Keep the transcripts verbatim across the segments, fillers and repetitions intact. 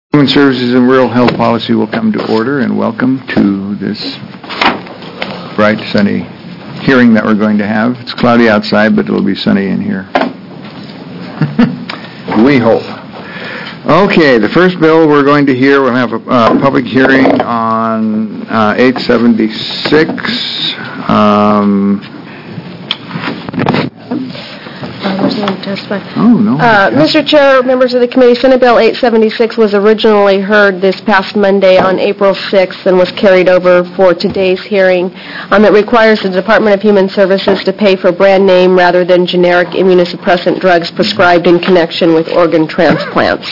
Human Services and Rural Health Policy will come to order, and welcome to this bright, sunny hearing that we're going to have. It's cloudy outside, but it'll be sunny in here. We hope. Okay, the first bill we're going to hear, we'll have a uh, public hearing on uh, eight seventy-six. Um, Oh, no. Uh, Mister Chair, members of the committee, Senate Bill eight seventy-six was originally heard this past Monday on April sixth and was carried over for today's hearing. Um, it requires the Department of Human Services to pay for brand name rather than generic immunosuppressant drugs prescribed in connection with organ transplants.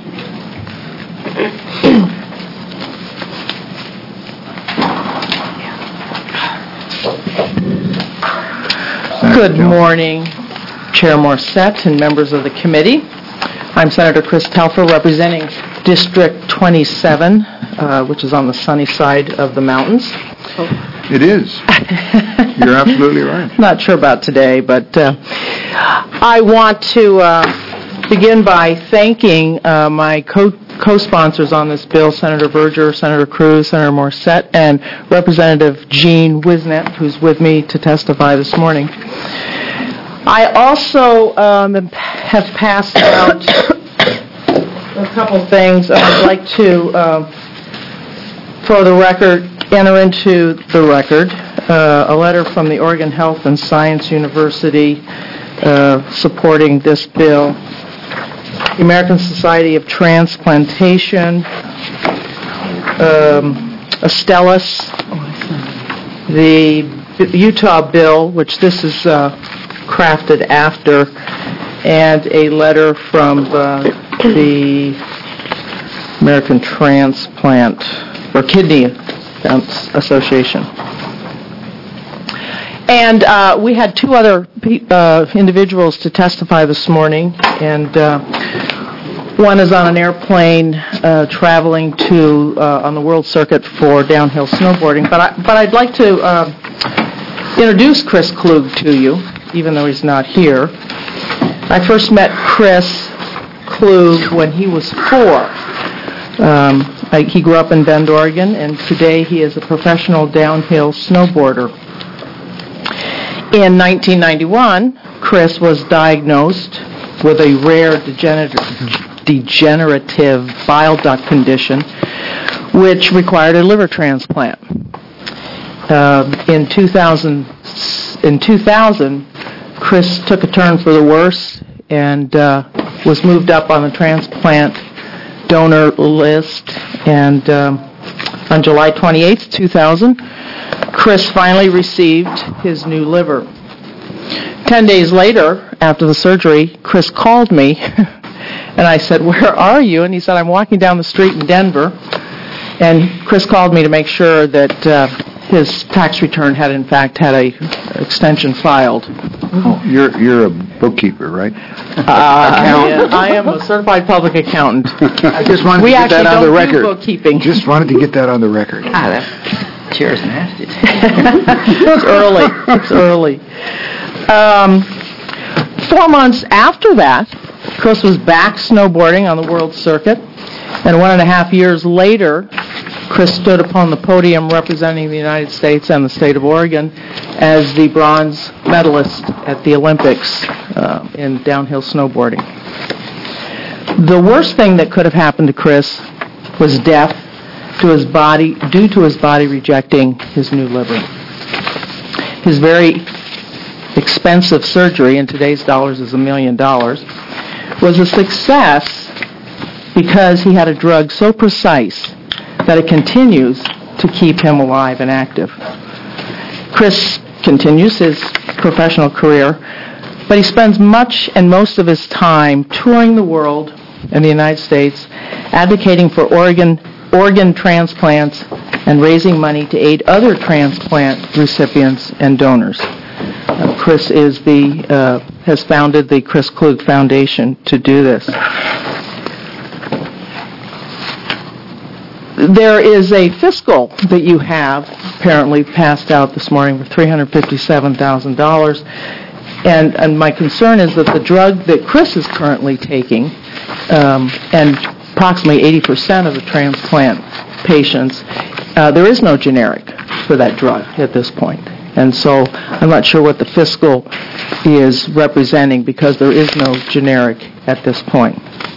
Good morning, Chair Morissette and members of the committee. I'm Senator Chris Telfer, representing District twenty-seven, uh, which is on the sunny side of the mountains. It is. You're absolutely right. Not sure about today, but uh, I want to uh, begin by thanking uh, my co- co-sponsors on this bill, Senator Berger, Senator Cruz, Senator Morissette, and Representative Jean Wisnet, who's with me to testify this morning. I also um, have passed out a couple things. I'd like to, uh, for the record, enter into the record uh, a letter from the Oregon Health and Science University uh, supporting this bill. The American Society of Transplantation, um, Astellas, the Utah bill, which this is uh, crafted after, and a letter from uh, the American Transplant or Kidney Association. And uh, we had two other uh, individuals to testify this morning, and uh, one is on an airplane uh, traveling to uh, on the world circuit for downhill snowboarding. But I, but I'd like to uh, introduce Chris Klug to you, even though he's not here. I first met Chris Klug when he was four. Um, I, he grew up in Bend, Oregon, and today he is a professional downhill snowboarder. In nineteen ninety-one, Chris was diagnosed with a rare degenerative, degenerative bile duct condition, which required a liver transplant. Uh, in two thousand, in two thousand, Chris took a turn for the worse and uh, was moved up on the transplant donor list. And um, on July twenty-eighth, two thousand, Chris finally received his new liver. Ten days later, after the surgery, Chris called me, and I said, "Where are you?" And he said, "I'm walking down the street in Denver." And Chris called me to make sure that uh, his tax return had, in fact, had a extension filed. Oh, you're you're a bookkeeper, right? Uh, yeah, I am a certified public accountant. I just wanted we to get that on the record. We actually don't do bookkeeping. Just wanted to get that on the record. Ah, that chair's nasty. It's early. It's early. Um, four months after that, Chris was back snowboarding on the world circuit, and one and a half years later, Chris stood upon the podium representing the United States and the state of Oregon as the bronze medalist at the Olympics uh, in downhill snowboarding. The worst thing that could have happened to Chris was death to his body, due to his body rejecting his new liver. His very expensive surgery, in today's dollars is a million dollars, was a success because he had a drug so precise that it continues to keep him alive and active. Chris continues his professional career, but he spends much and most of his time touring the world and the United States, advocating for organ, organ transplants and raising money to aid other transplant recipients and donors. Uh, Chris is the uh, has founded the Chris Klug Foundation to do this. There is a fiscal that you have apparently passed out this morning for three hundred fifty-seven thousand dollars, and and my concern is that the drug that Chris is currently taking um, and approximately eighty percent of the transplant patients, uh, there is no generic for that drug at this point. And so I'm not sure what the fiscal is representing because there is no generic at this point.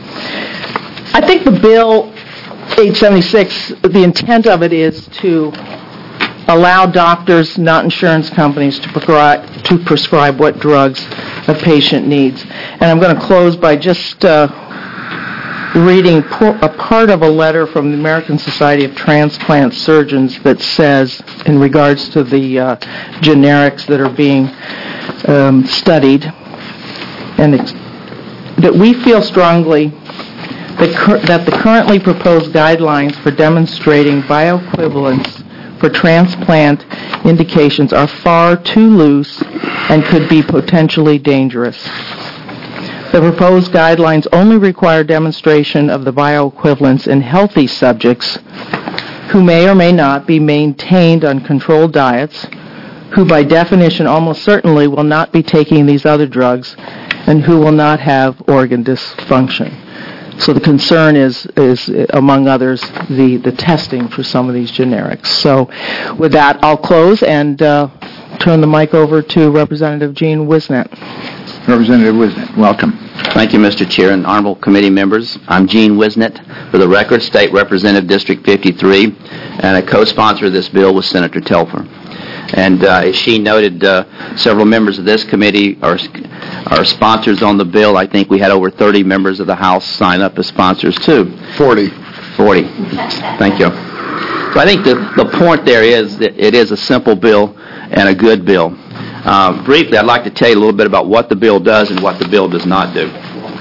I think the bill eight seventy-six, the intent of it is to allow doctors, not insurance companies, to prescribe, to prescribe what drugs a patient needs. And I'm going to close by just uh, reading a part of a letter from the American Society of Transplant Surgeons that says, in regards to the uh, generics that are being um, studied, and ex- that we feel strongly that, cur- that the currently proposed guidelines for demonstrating bioequivalence for transplant indications are far too loose and could be potentially dangerous. The proposed guidelines only require demonstration of the bioequivalence in healthy subjects who may or may not be maintained on controlled diets, who by definition almost certainly will not be taking these other drugs, and who will not have organ dysfunction. So the concern is, is among others, the, the testing for some of these generics. So with that, I'll close and uh, turn the mic over to Representative Gene Wisnet. Representative Wisnet, welcome. Thank you, Mister Chair and honorable committee members. I'm Gene Wisnet, for the record, State Representative District fifty-three, and a co-sponsor of this bill with Senator Telfer. And uh, as she noted, uh, several members of this committee are are sponsors on the bill. I think we had over thirty members of the House sign up as sponsors, too. forty. forty. Thank you. So I think the, the point there is that it is a simple bill and a good bill. Uh, briefly, I'd like to tell you a little bit about what the bill does and what the bill does not do.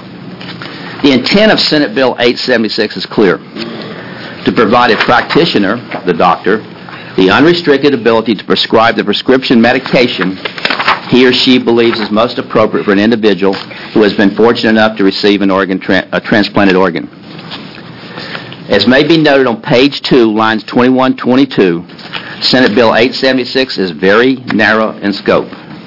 The intent of Senate Bill eight seventy-six is clear: to provide a practitioner, the doctor, the unrestricted ability to prescribe the prescription medication he or she believes is most appropriate for an individual who has been fortunate enough to receive an organ tra- a transplanted organ. As may be noted on page two, lines twenty-one twenty-two, Senate Bill eight seventy-six is very narrow in scope.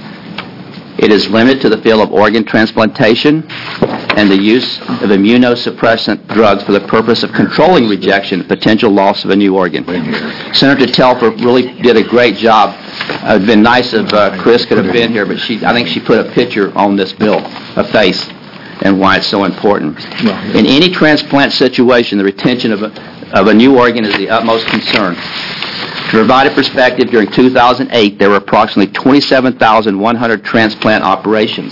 It is limited to the field of organ transplantation and the use of immunosuppressant drugs for the purpose of controlling rejection and potential loss of a new organ. Senator Telfer really did a great job. It would have been nice if uh, Chris could have been here, but she, I think she put a picture on this bill, a face, and why it's so important. In any transplant situation, the retention of a, of a new organ is the utmost concern. To provide a perspective, during two thousand eight, there were approximately twenty-seven thousand one hundred transplant operations.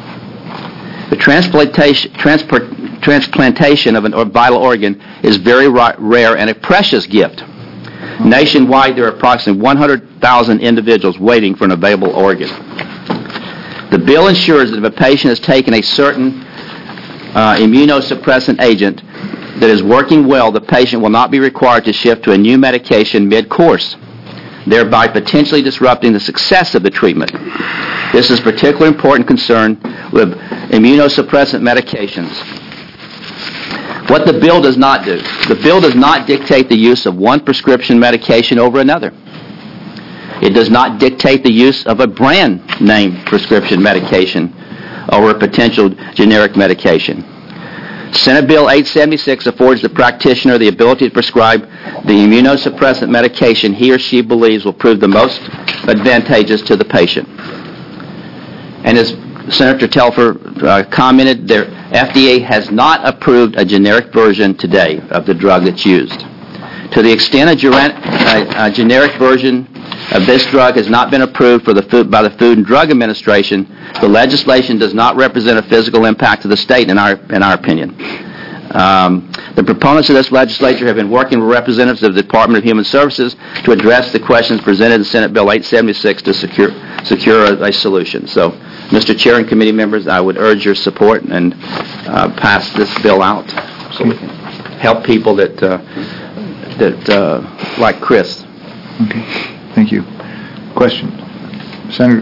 The transplantation, transport, transplantation of a vital organ is very ra- rare and a precious gift. Nationwide, there are approximately one hundred thousand individuals waiting for an available organ. The bill ensures that if a patient has taken a certain uh, immunosuppressant agent that is working well, the patient will not be required to shift to a new medication mid-course, thereby potentially disrupting the success of the treatment. This is particularly important concern with immunosuppressant medications. What the bill does not do, the bill does not dictate the use of one prescription medication over another. It does not dictate the use of a brand name prescription medication over a potential generic medication. Senate Bill eight seventy-six affords the practitioner the ability to prescribe the immunosuppressant medication he or she believes will prove the most advantageous to the patient. And as Senator Telfer uh, commented, their F D A has not approved a generic version today of the drug that's used. To the extent a, ger- a, a generic version of this drug has not been approved for the food, by the Food and Drug Administration, the legislation does not represent a physical impact to the state, in our in our opinion. Um, the proponents of this legislature have been working with representatives of the Department of Human Services to address the questions presented in Senate Bill eight seventy-six to secure secure a, a solution. So, Mister Chair and committee members, I would urge your support and uh, pass this bill out so we can help people that uh, that uh, like Chris. Okay. Thank you. Question? Senator?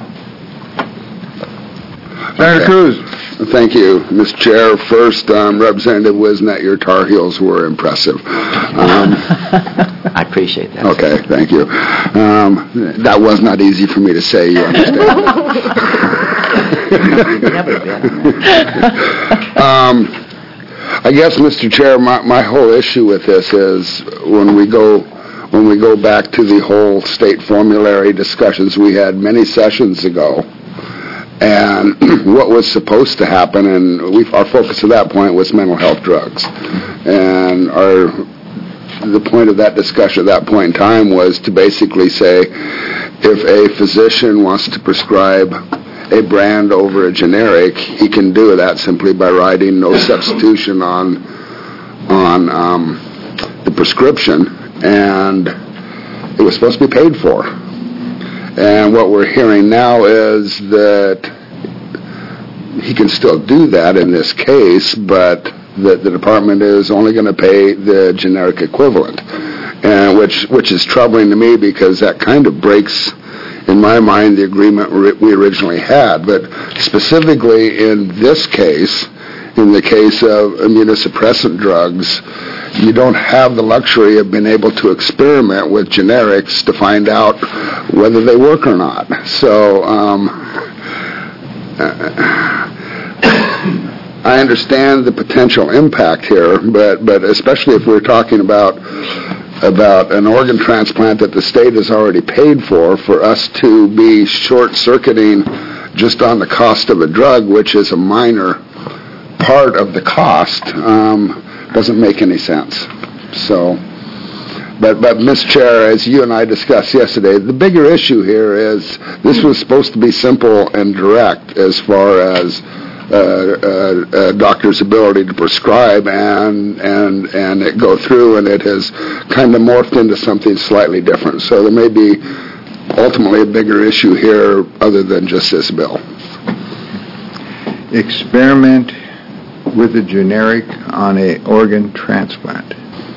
Senator Okay. Cruz. Thank you, Mister Chair. First, um, Representative Wisnet, your Tar Heels were impressive. Um, I appreciate that. okay, thank you. Um, that was not easy for me to say, you understand. Never been. um, I guess, Mister Chair, my, my whole issue with this is when we go when we go back to the whole state formulary discussions we had many sessions ago, and what was supposed to happen, and we, our focus at that point was mental health drugs, and our the point of that discussion at that point in time was to basically say, if a physician wants to prescribe a brand over a generic, he can do that simply by writing no substitution on on um, the prescription, and it was supposed to be paid for. And what we're hearing now is that he can still do that in this case, but that the department is only going to pay the generic equivalent, and which which is troubling to me because that kind of breaks, in my mind, the agreement we originally had. But specifically in this case, in the case of immunosuppressant drugs, you don't have the luxury of being able to experiment with generics to find out whether they work or not. So um, I understand the potential impact here, but, but especially if we're talking about about an organ transplant that the state has already paid for, for us to be short-circuiting just on the cost of a drug, which is a minor part of the cost, um, doesn't make any sense. So, but, but Miz Chair, as you and I discussed yesterday, the bigger issue here is this was supposed to be simple and direct as far as Uh, uh, uh, doctor's ability to prescribe, and and and it go through, and it has kind of morphed into something slightly different. So there may be ultimately a bigger issue here other than just this bill. Experiment with a generic on a organ transplant.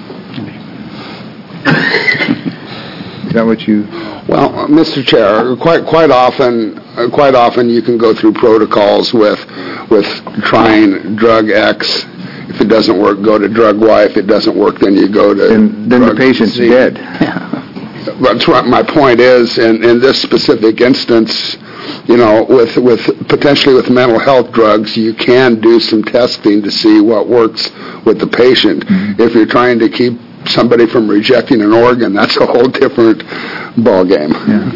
Is that what you... Well, Mister Chair, quite quite often, uh, quite often you can go through protocols with with trying drug X. If it doesn't work, go to drug Y. If it doesn't work, then you go to Then, then the patient's Z. dead. That's what my point is. In in this specific instance, you know, with with potentially with mental health drugs, you can do some testing to see what works with the patient. Mm-hmm. If you're trying to keep somebody from rejecting an organ, that's a whole different ballgame. Yeah.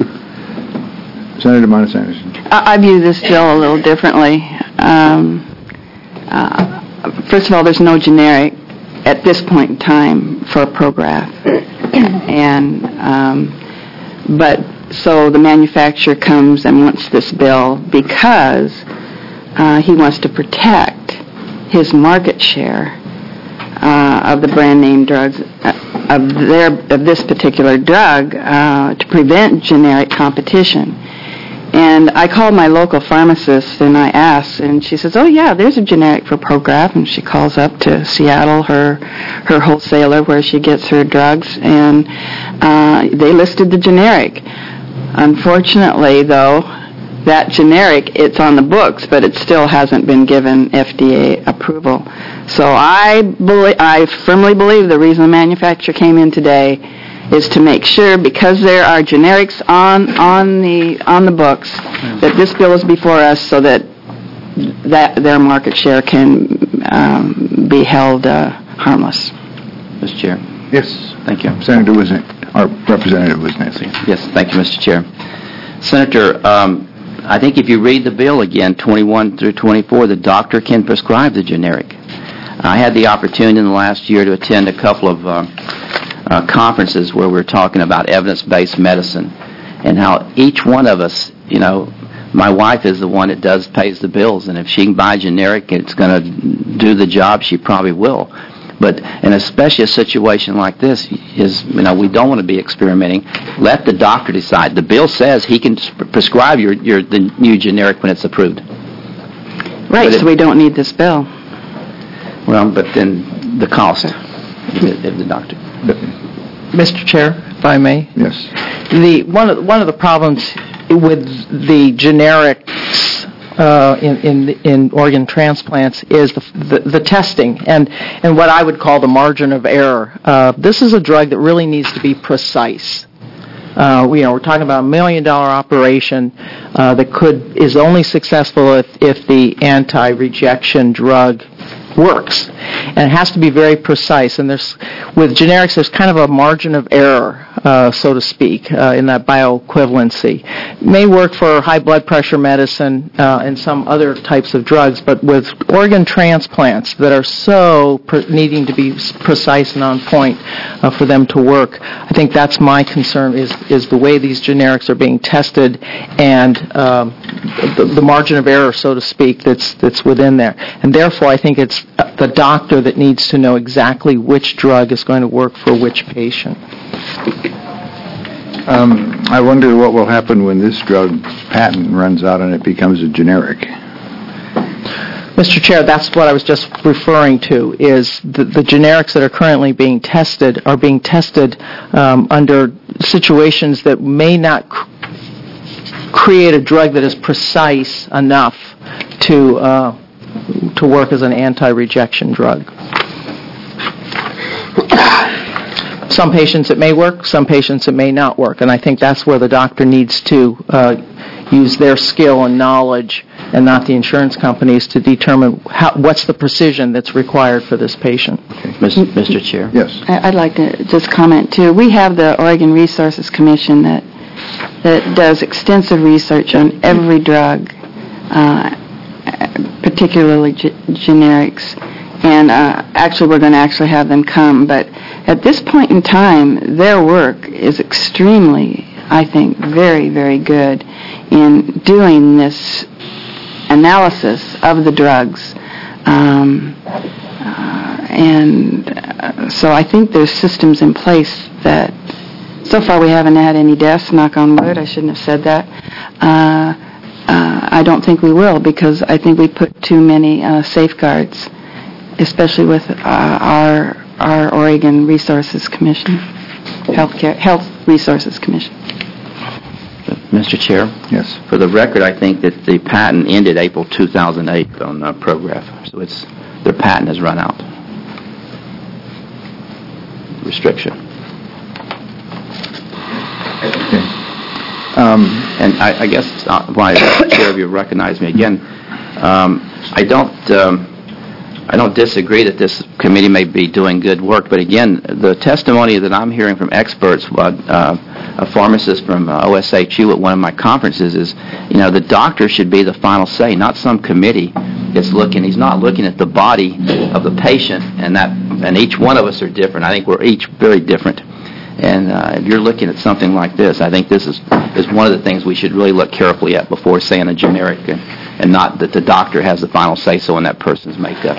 Senator Montes Anderson. I view this bill a little differently. Um, uh, first of all, there's no generic at this point in time for Prograf, and um, but so the manufacturer comes and wants this bill because uh, he wants to protect his market share Uh, of the brand name drugs, uh, of their of this particular drug, uh, to prevent generic competition. And I called my local pharmacist and I asked, and she says, "Oh yeah, there's a generic for Prograf." And she calls up to Seattle, her her wholesaler where she gets her drugs, and uh, they listed the generic. Unfortunately, though, that generic, it's on the books, but it still hasn't been given F D A approval. So I believe, I firmly believe the reason the manufacturer came in today is to make sure, because there are generics on on the on the books, that this bill is before us, so that that their market share can um, be held uh, harmless. Mister Chair. Yes. Thank you. Senator Wisniewski, or Representative Wisniewski. Yes, thank you, Mister Chair. Senator, um, I think if you read the bill again, twenty-one through twenty-four, the doctor can prescribe the generic. I had the opportunity in the last year to attend a couple of uh, uh, conferences where we were talking about evidence-based medicine and how each one of us, you know, my wife is the one that does pays the bills, and if she can buy generic, it's going to do the job, she probably will. But in especially a situation like this, is you know we don't want to be experimenting. Let the doctor decide. The bill says he can prescribe your, your the new generic when it's approved. Right, But so it, we don't need this bill. Well, but then the cost of the doctor. Mister Chair, if I may. Yes. The one of one of the problems with the generics uh, in in in organ transplants is the, the the testing and and what I would call the margin of error. Uh, this is a drug that really needs to be precise. Uh, we, you know, we're talking about a million dollar operation uh, that could is only successful if if the anti-rejection drug works. And it has to be very precise. And there's, with generics, there's kind of a margin of error, uh, so to speak, uh, in that bioequivalency. It may work for high blood pressure medicine uh, and some other types of drugs, but with organ transplants that are so pre- needing to be precise and on point uh, for them to work, I think that's my concern, is, is the way these generics are being tested and um, the, the margin of error, so to speak, that's, that's within there. And therefore, I think it's the doctor that needs to know exactly which drug is going to work for which patient. Um, I wonder what will happen when this drug patent runs out and it becomes a generic. Mister Chair, that's what I was just referring to, is the, the generics that are currently being tested are being tested um, under situations that may not cr- create a drug that is precise enough to uh, to work as an anti-rejection drug. Some patients it may work, some patients it may not work, and I think that's where the doctor needs to uh, use their skill and knowledge, and not the insurance companies, to determine how, what's the precision that's required for this patient. Okay. Mister Chair? Yes. I- I'd like to just comment, too. We have the Oregon Resources Commission that that does extensive research on every drug, uh, particularly ge- generics. And uh, actually, we're going to actually have them come. But at this point in time, their work is extremely, I think, very, very good in doing this analysis of the drugs. Um, uh, and uh, so I think there's systems in place that, so far we haven't had any deaths, knock on wood, I shouldn't have said that. Uh, uh, I don't think we will, because I think we put too many uh, safeguards, especially with uh, our our Oregon Resources Commission, Healthcare Health Resources Commission. Mister Chair? Yes. For the record, I think that the patent ended April two thousand eight on uh, Prograf, so it's their patent has run out. Restriction. Okay. Um, And I, I guess uh, why the chair of you recognize me again. Um, I don't. Um, I don't disagree that this committee may be doing good work, but again, the testimony that I'm hearing from experts, uh, uh, a pharmacist from uh, O S H U at one of my conferences, is, you know, the doctor should be the final say, not some committee that's looking. He's not looking at the body of the patient, and that, and each one of us are different. I think we're each very different. And uh, if you're looking at something like this, I think this is is one of the things we should really look carefully at before saying a generic, and, and not that the doctor has the final say-so in that person's makeup.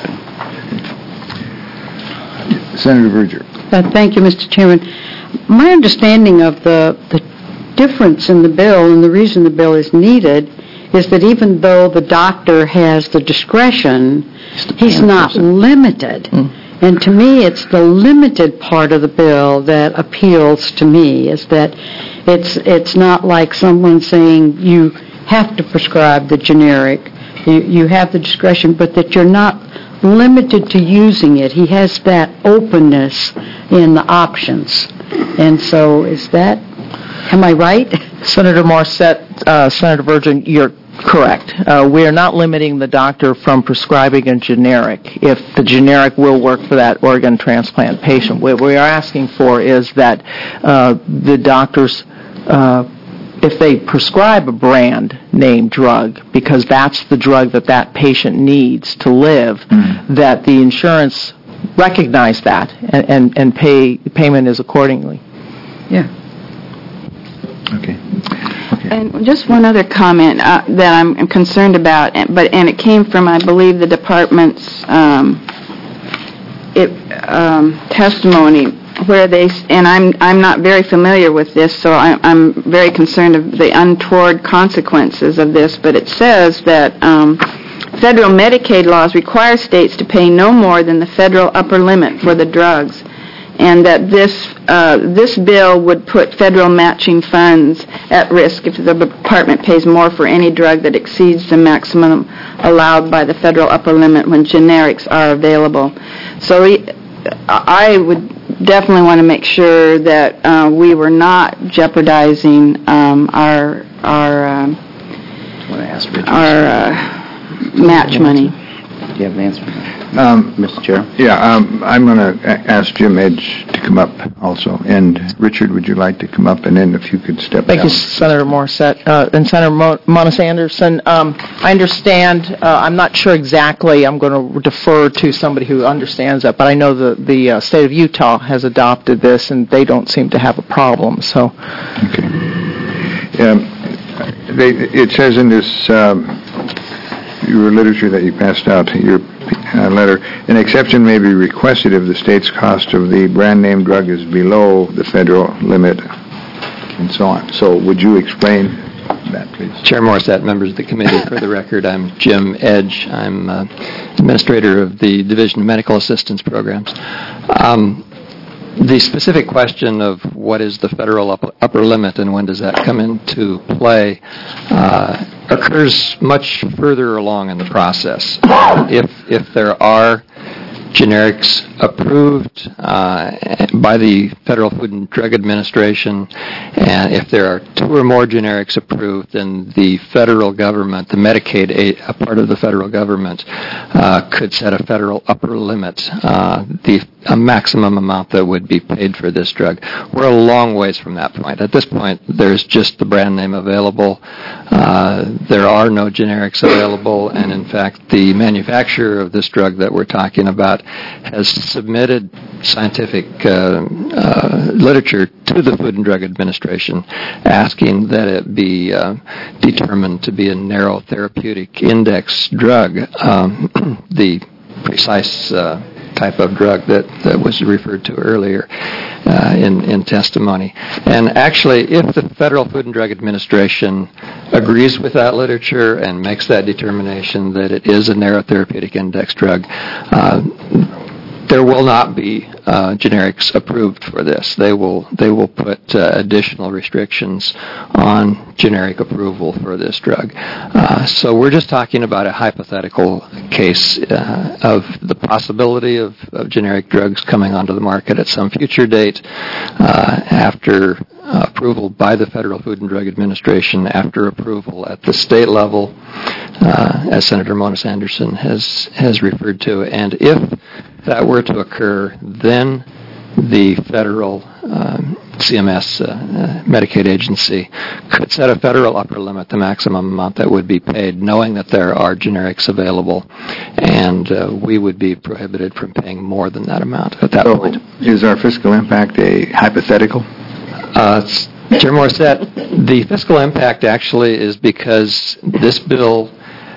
Senator Verger. Uh, Thank you, Mister Chairman. My understanding of the, the difference in the bill and the reason the bill is needed is that even though the doctor has the discretion, he's not limited. Mm. And to me, it's the limited part of the bill that appeals to me, is that it's it's not like someone saying you have to prescribe the generic, you, you have the discretion, but that you're not limited to using it. He has that openness in the options. And so is that, am I right? Senator Morissette, uh, Senator Virgin, you're correct. Uh, we are not limiting the doctor from prescribing a generic if the generic will work for that organ transplant patient. What we are asking for is that uh, the doctors, uh, if they prescribe a brand name drug, because that's the drug that that patient needs to live, mm-hmm. that the insurance recognize that and, and, and pay payment is accordingly. Yeah. Okay. And just one other comment uh, that I'm concerned about, but and it came from, I believe, the department's um, it, um, testimony, where they, and I'm I'm not very familiar with this, so I, I'm very concerned of the untoward consequences of this. But it says that um, federal Medicaid laws require states to pay no more than the federal upper limit for the drugs, and that this uh, this bill would put federal matching funds at risk if the department pays more for any drug that exceeds the maximum allowed by the federal upper limit when generics are available. So I would definitely want to make sure that uh, we were not jeopardizing um, our our um, our uh, match money. Do you have an answer? Um, Mister Chair? Yeah, um, I'm going to ask Jim Edge to come up also. And Richard, would you like to come up? And then if you could step Thank down. you, Senator Morissette. Uh, and Senator Mo- Monis Anderson, um, I understand, uh, I'm not sure exactly, I'm going to defer to somebody who understands that, but I know the, the uh, state of Utah has adopted this, and they don't seem to have a problem, so. Okay. Um, they, it says in this um, your literature that you passed out, your uh, letter, an exception may be requested if the state's cost of the brand name drug is below the federal limit, and so on. So would you explain that, please? Chair Morissette, members of the committee, for the record, I'm Jim Edge. I'm uh, administrator of the Division of Medical Assistance Programs. Um, The specific question of what is the federal upper, upper limit and when does that come into play uh, occurs much further along in the process. Uh, if if there are generics approved uh, by the Federal Food and Drug Administration, and if there are two or more generics approved, then the federal government, the Medicaid, a, a part of the federal government, uh, could set a federal upper limit, uh, the a maximum amount that would be paid for this drug. We're a long ways from that point. At this point, there's just the brand name available. Uh, there are no generics available, and in fact, the manufacturer of this drug that we're talking about has submitted scientific uh, uh, literature to the Food and Drug Administration asking that it be uh, determined to be a narrow therapeutic index drug. Um, the precise uh, type of drug that, that was referred to earlier uh, in, in testimony. And actually, if the Federal Food and Drug Administration agrees with that literature and makes that determination that it is a narrow therapeutic index drug, uh, there will not be uh, generics approved for this. They will they will put uh, additional restrictions on generic approval for this drug. Uh, so we're just talking about a hypothetical case uh, of the possibility of, of generic drugs coming onto the market at some future date uh, after uh, approval by the Federal Food and Drug Administration, after approval at the state level, uh, as Senator Monis Anderson has has referred to. And if that were to occur, then the federal um, C M S, uh, uh, Medicaid agency, could set a federal upper limit, the maximum amount that would be paid, knowing that there are generics available, and uh, we would be prohibited from paying more than that amount at that So point. is our fiscal impact a hypothetical? Uh, Chair Morissette, the fiscal impact actually is because this bill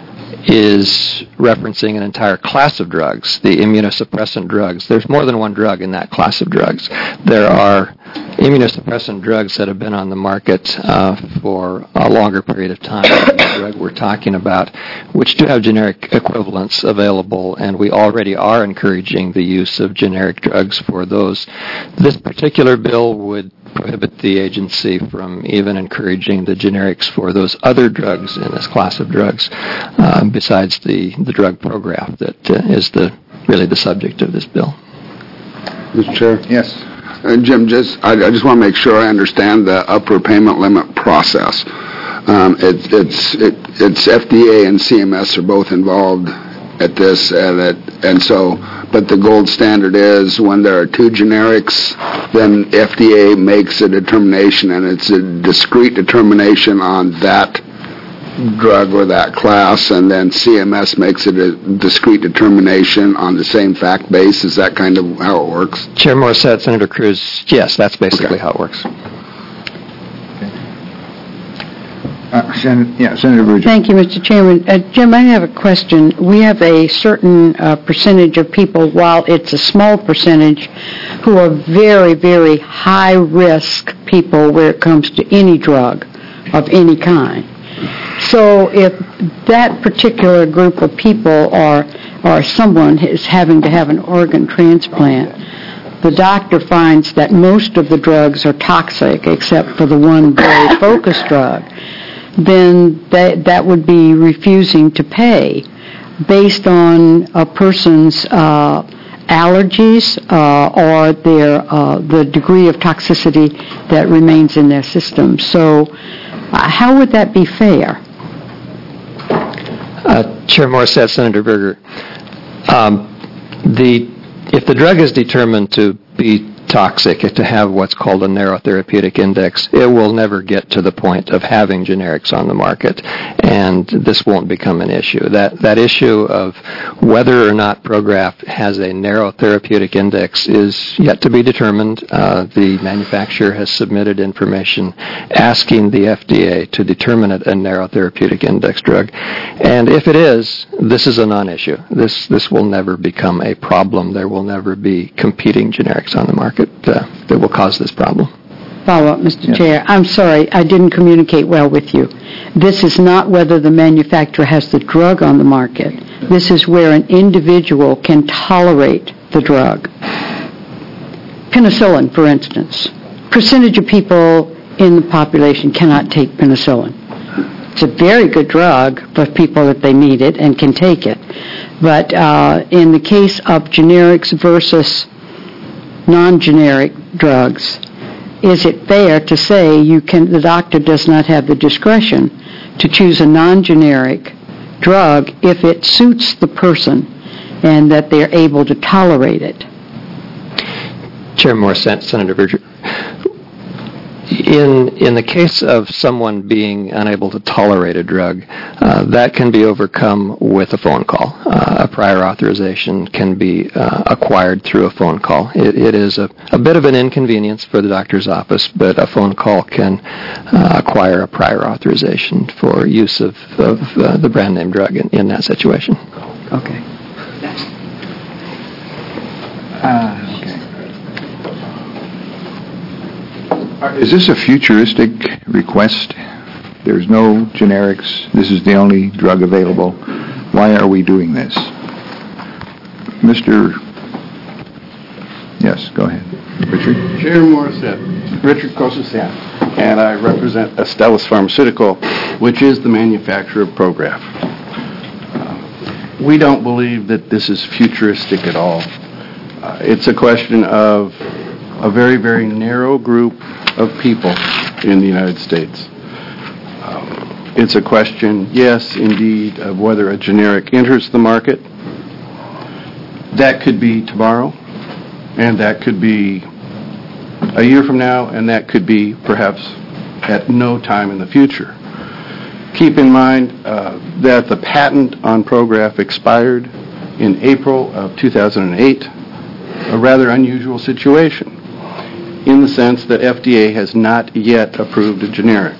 is referencing an entire class of drugs, the immunosuppressant drugs. There's more than one drug in that class of drugs. There are immunosuppressant drugs that have been on the market uh, for a longer period of time than the drug we're talking about, which do have generic equivalents available, and we already are encouraging the use of generic drugs for those. This particular bill would prohibit the agency from even encouraging the generics for those other drugs in this class of drugs, uh, besides the, the drug program that uh, is the really the subject of this bill. Mister Chair? Yes. Uh, Jim, just I, I just want to make sure I understand the upper payment limit process. Um, it, it's it, it's F D A and C M S are both involved at this, and it, and so, but the gold standard is when there are two generics, then F D A makes a determination, and it's a discrete determination on that drug or that class, and then C M S makes it a discrete determination on the same fact base. Is that kind of how it works? Chair Morissette, Senator Cruz, yes, that's basically Okay. how it works. Uh, Sen- yeah, Senator Bridges. Thank you, Mister Chairman. Uh, Jim, I have a question. We have a certain uh, percentage of people, while it's a small percentage, who are very, very high-risk people where it comes to any drug of any kind. So if that particular group of people are, or someone is having to have an organ transplant, the doctor finds that most of the drugs are toxic except for the one very focused drug, then that, that would be refusing to pay based on a person's uh, allergies uh, or their uh, the degree of toxicity that remains in their system. So uh, how would that be fair? Uh, Chair Morissette, Senator Berger, um, The, if the drug is determined to be toxic, to have what's called a narrow therapeutic index, it will never get to the point of having generics on the market, and this won't become an issue. That that issue of whether or not Prograf has a narrow therapeutic index is yet to be determined. Uh, the manufacturer has submitted information asking the F D A to determine it a narrow therapeutic index drug, and if it is, this is a non-issue. This this will never become a problem. There will never be competing generics on the market Uh, that will cause this problem. Follow-up, Mister Yes. Chair. I'm sorry, I didn't communicate well with you. This is not whether the manufacturer has the drug on the market. This is where an individual can tolerate the drug. Penicillin, for instance. Percentage of people in the population cannot take penicillin. It's a very good drug for people that they need it and can take it. But uh, in the case of generics versus non-generic drugs, is it fair to say you can, the doctor does not have the discretion to choose a non-generic drug if it suits the person and that they're able to tolerate it? Chair Morissette, Senator Verger. In in the case of someone being unable to tolerate a drug, uh, that can be overcome with a phone call. Uh, a prior authorization can be uh, acquired through a phone call. It, it is a, a bit of an inconvenience for the doctor's office, but a phone call can uh, acquire a prior authorization for use of, of uh, the brand name drug in, in that situation. Okay. Uh, Is this a futuristic request? There's no generics. This is the only drug available. Why are we doing this? Mister Yes, go ahead. Richard? Chair Morissette, Richard Kosasan, and I represent Astellas Pharmaceutical, which is the manufacturer of Prograf. Uh, we don't believe that this is futuristic at all. Uh, it's a question of a very, very narrow group of people in the United States. Um, it's a question, yes, indeed, of whether a generic enters the market. That could be tomorrow, and that could be a year from now, and that could be perhaps at no time in the future. Keep in mind uh, that the patent on Prograf expired in April of two thousand eight, a rather unusual situation, in the sense that F D A has not yet approved a generic.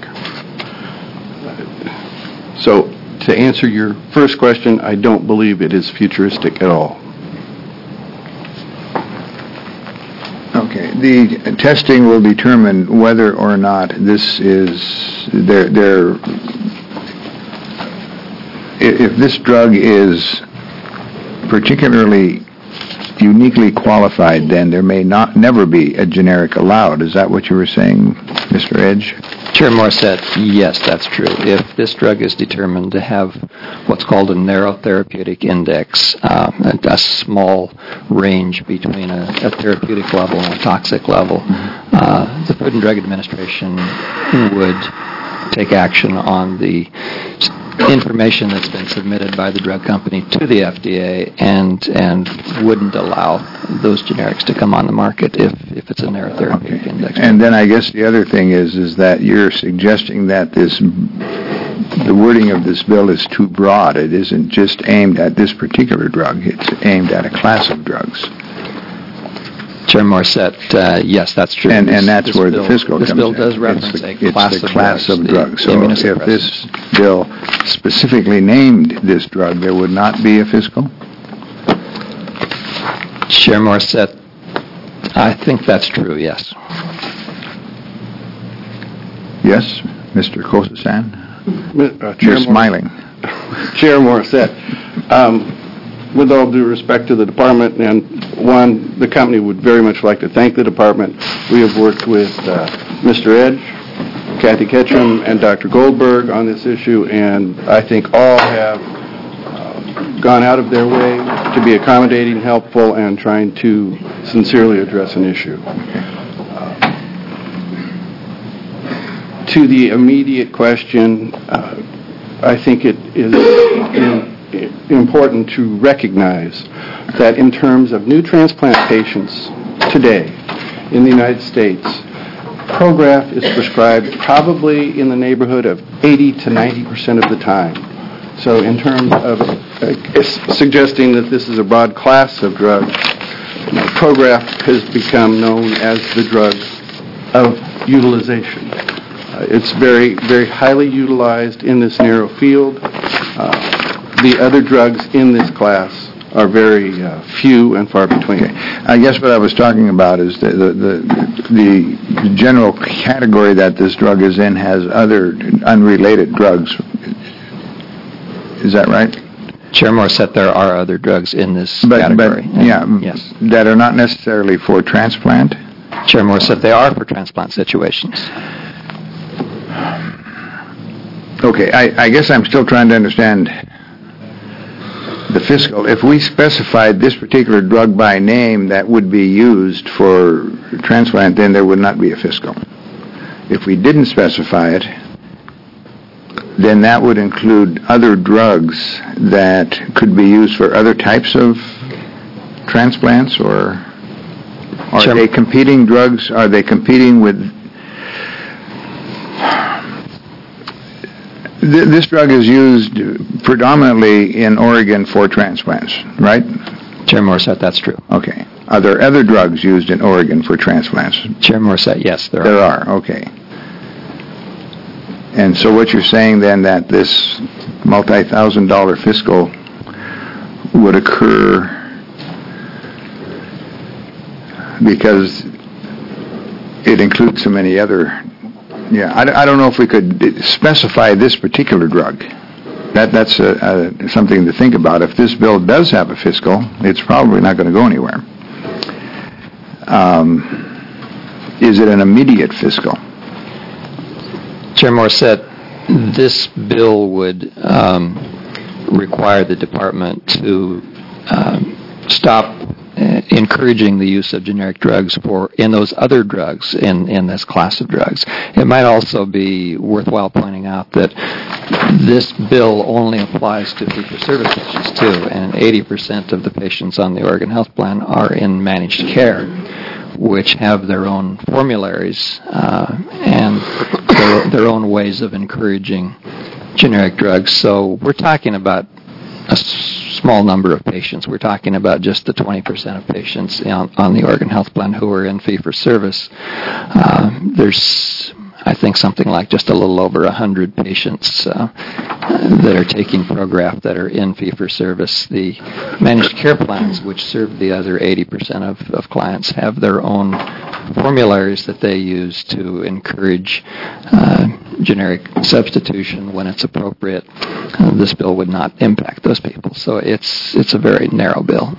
So, to answer your first question, I don't believe it is futuristic at all. Okay. The testing will determine whether or not this is, there, there, if this drug is particularly uniquely qualified, then there may not never be a generic allowed. Is that what you were saying, Mister Edge? Chair Morissette, yes, that's true. If this drug is determined to have what's called a narrow therapeutic index, uh, a, a small range between a, a therapeutic level and a toxic level, uh, the Food and Drug Administration would take action on the information that's been submitted by the drug company to the F D A and and wouldn't allow those generics to come on the market if, if it's a narrow therapeutic Okay. index. And then I guess the other thing is is that you're suggesting that this the wording of this bill is too broad. It isn't just aimed at this particular drug. It's aimed at a class of drugs. Chair Morissette, uh, yes, that's true. And, This- and that's this where bill- the fiscal This comes bill in. does It's reference the- a class It's the of class drugs, of the- drugs. the So if immunosuppressants. this bill specifically named this drug, there would not be a fiscal? Chair Morissette, I think that's true, yes. Yes, Mister Kosasan? Uh, Chair You're smiling. Chair Morissette, um, with all due respect to the department, and one, the company would very much like to thank the department. We have worked with uh, Mister Edge, Kathy Ketchum, and Doctor Goldberg on this issue, and I think all have uh, gone out of their way to be accommodating, helpful, and trying to sincerely address an issue. Uh, to the immediate question, uh, I think it is in important to recognize that in terms of new transplant patients today in the United States, Prograf is prescribed probably in the neighborhood of eighty to ninety percent of the time. So in terms of uh, suggesting that this is a broad class of drugs, Prograf has become known as the drug of utilization. Uh, it's very, very highly utilized in this narrow field. Uh, the other drugs in this class are very uh, few and far between. Okay. I guess what I was talking about is the, the, the, the general category that this drug is in has other unrelated drugs. Is that right? Chair Morissette, there are other drugs in this but, category. But, yeah, yes. That are not necessarily for transplant? Chair Morissette, they are for transplant situations. Okay, I, I guess I'm still trying to understand the fiscal. If we specified this particular drug by name that would be used for transplant, then there would not be a fiscal. If we didn't specify it, then that would include other drugs that could be used for other types of transplants, or are Sure. they competing drugs? Are they competing with... Th- this drug is used predominantly in Oregon for transplants, right? Chair Morissette, that's true. Okay. Are there other drugs used in Oregon for transplants? Chair Morissette, yes, there, There are. are, okay. And so what you're saying then, that this multi-thousand dollar fiscal would occur because it includes so many other... Yeah, I, I don't know if we could specify this particular drug. That That's a, a, something to think about. If this bill does have a fiscal, it's probably not going to go anywhere. Um, is it an immediate fiscal? Chair Morissette, this bill would um, require the department to um, stop uh, encouraging the use of generic drugs for in those other drugs in, in this class of drugs. It might also be worthwhile pointing out that this bill only applies to fee-for-service patients too, and eighty percent of the patients on the Oregon Health Plan are in managed care, which have their own formularies uh, and their, their own ways of encouraging generic drugs. So we're talking about a small number of patients. We're talking about just the twenty percent of patients on, on the Oregon Health Plan who are in fee-for-service. Uh, there's, I think, something like just a little over one hundred patients uh, that are taking Prograf that are in fee-for-service. The managed care plans, which serve the other eighty percent of, of clients, have their own formularies that they use to encourage uh, generic substitution when it's appropriate. Uh, this bill would not impact those people. So it's it's a very narrow bill.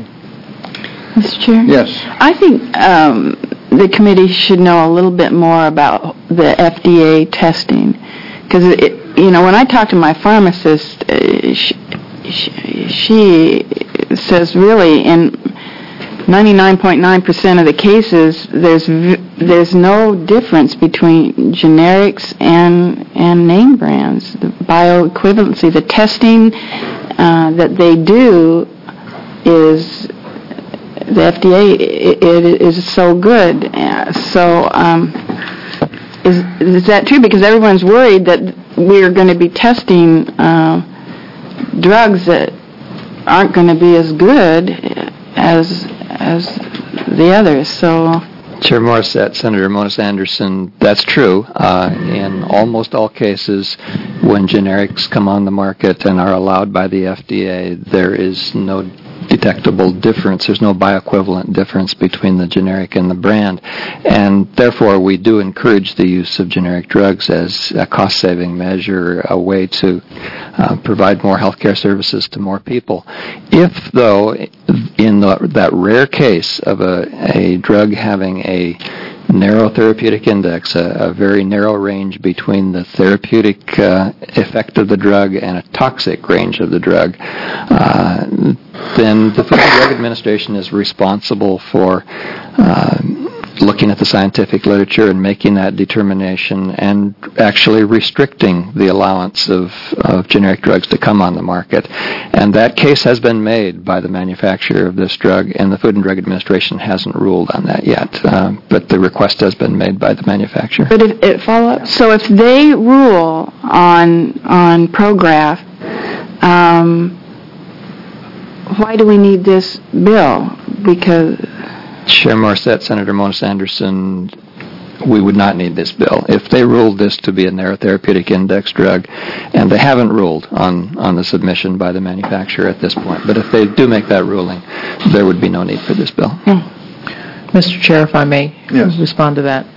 Mister Chair? Yes. I think um, the committee should know a little bit more about the F D A testing. Because, you know, when I talk to my pharmacist, uh, she, she, she says really in ninety-nine point nine percent of the cases, there's v- there's no difference between generics and, and name brands. The bioequivalency, the testing uh, that they do is... The F D A it, it is so good. Uh, so um, is is that true? Because everyone's worried that we're going to be testing uh, drugs that aren't going to be as good as as the others. So. Chair Morissette, Senator Moniz Anderson, that's true. Uh, in almost all cases, when generics come on the market and are allowed by the F D A, there is no detectable difference. There's no bioequivalent difference between the generic and the brand. And therefore, we do encourage the use of generic drugs as a cost-saving measure, a way to uh, provide more healthcare services to more people. If, though, in the, that rare case of a, a drug having a narrow therapeutic index, a, a very narrow range between the therapeutic uh, effect of the drug and a toxic range of the drug, uh, then the Food and Drug Administration is responsible for uh, looking at the scientific literature and making that determination and actually restricting the allowance of, of generic drugs to come on the market. And that case has been made by the manufacturer of this drug, and the Food and Drug Administration hasn't ruled on that yet. Uh, but the request has been made by the manufacturer. But if, it follow up, so if they rule on on Prograf, um, why do we need this bill? Because Chair Morissette, Senator Mona Anderson, we would not need this bill. If they ruled this to be a narrow therapeutic index drug, and they haven't ruled on, on the submission by the manufacturer at this point, but if they do make that ruling, there would be no need for this bill. Hmm. Mister Chair, if I may Yes. respond to that.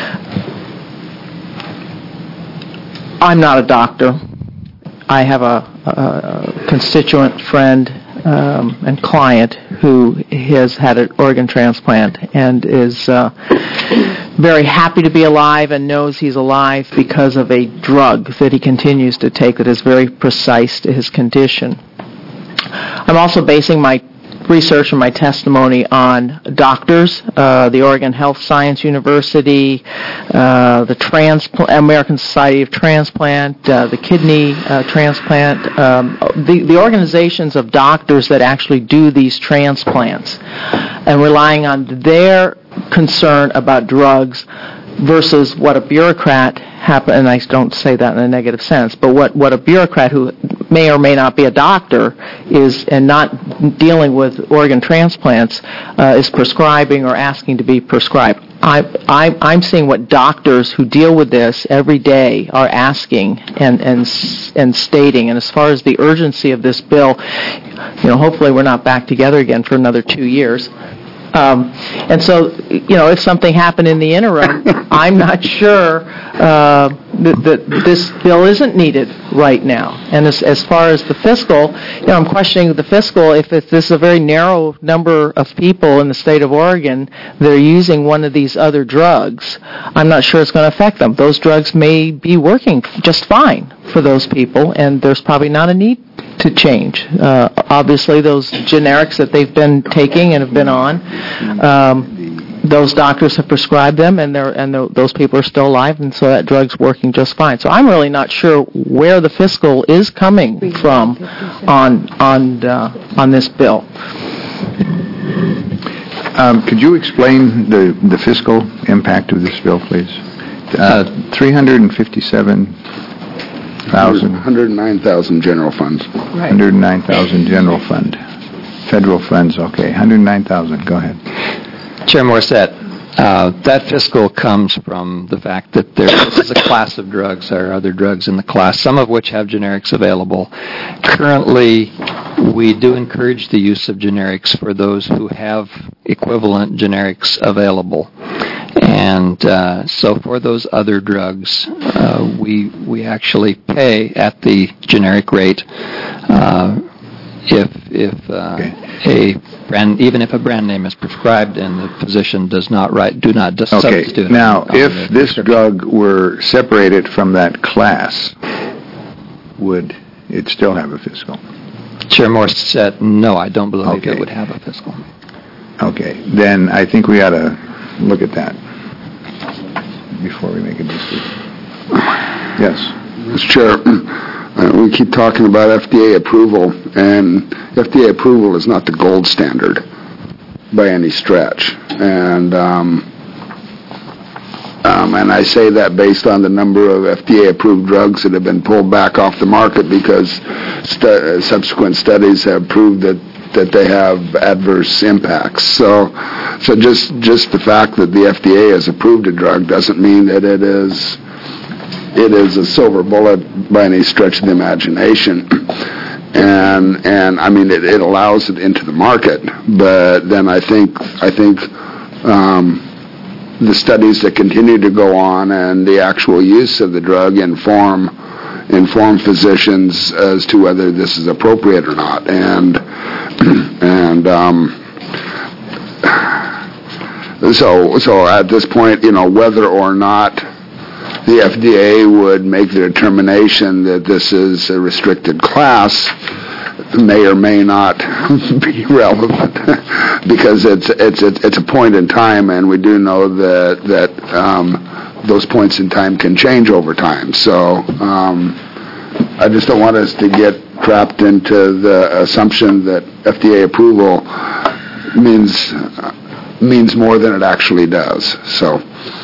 I'm not a doctor. I have a, a constituent friend um, and client who has had an organ transplant and is uh, very happy to be alive and knows he's alive because of a drug that he continues to take that is very precise to his condition. I'm also basing my research and my testimony on doctors, uh, the Oregon Health Science University, uh, the Transpl- American Society of Transplant, uh, the kidney uh, transplant, um, the, the organizations of doctors that actually do these transplants, and relying on their concern about drugs versus what a bureaucrat happen, and I don't say that in a negative sense, but what, what a bureaucrat who may or may not be a doctor is, and not dealing with organ transplants, uh, is prescribing or asking to be prescribed. I, I, I'm seeing what doctors who deal with this every day are asking and, and, and stating, and as far as the urgency of this bill, you know, hopefully we're not back together again for another two years. Um, and so, you know, if something happened in the interim, I'm not sure uh, that, that this bill isn't needed right now. And as, as far as the fiscal, you know, I'm questioning the fiscal. If, if this is a very narrow number of people in the state of Oregon that are using one of these other drugs, I'm not sure it's going to affect them. Those drugs may be working just fine for those people, and there's probably not a need to change. Uh, obviously, those generics that they've been taking and have been on, um, those doctors have prescribed them, and they're and they're, those people are still alive, and so that drug's working just fine. So I'm really not sure where the fiscal is coming from on on uh, on this bill. Um, could you explain the, the fiscal impact of this bill, please? Uh, three hundred fifty-seven thousand. one hundred nine thousand general funds. one hundred nine thousand general fund. Federal funds, okay. one hundred nine thousand, go ahead. Chair Morissette, uh, that fiscal comes from the fact that there is a class of drugs. There are other drugs in the class, some of which have generics available. Currently, we do encourage the use of generics for those who have equivalent generics available. And uh, so for those other drugs, uh, we we actually pay at the generic rate uh, if if uh, okay. a brand, even if a brand name is prescribed and the physician does not write do not dis- Okay, substitute. now, on if the this prescription. drug were separated from that class, would it still have a fiscal? Chair Morissette, no, I don't believe Okay. it would have a fiscal. Okay, then I think we ought to look at that before we make a decision. Yes. Mister Chair, uh, we keep talking about F D A approval, and F D A approval is not the gold standard by any stretch. And um, um, and I say that based on the number of F D A-approved drugs that have been pulled back off the market because stu- subsequent studies have proved that that they have adverse impacts. So, so just just the fact that the F D A has approved a drug doesn't mean that it is it is a silver bullet by any stretch of the imagination. And and I mean it, it allows it into the market, but then I think I think um, the studies that continue to go on and the actual use of the drug inform inform physicians as to whether this is appropriate or not. And and um, so so at this point, you know, whether or not the F D A would make the determination that this is a restricted class, may or may not be relevant because it's it's it's it's a point in time, and we do know that that um, those points in time can change over time. So um, I just don't want us to get trapped into the assumption that F D A approval means uh, means more than it actually does. So.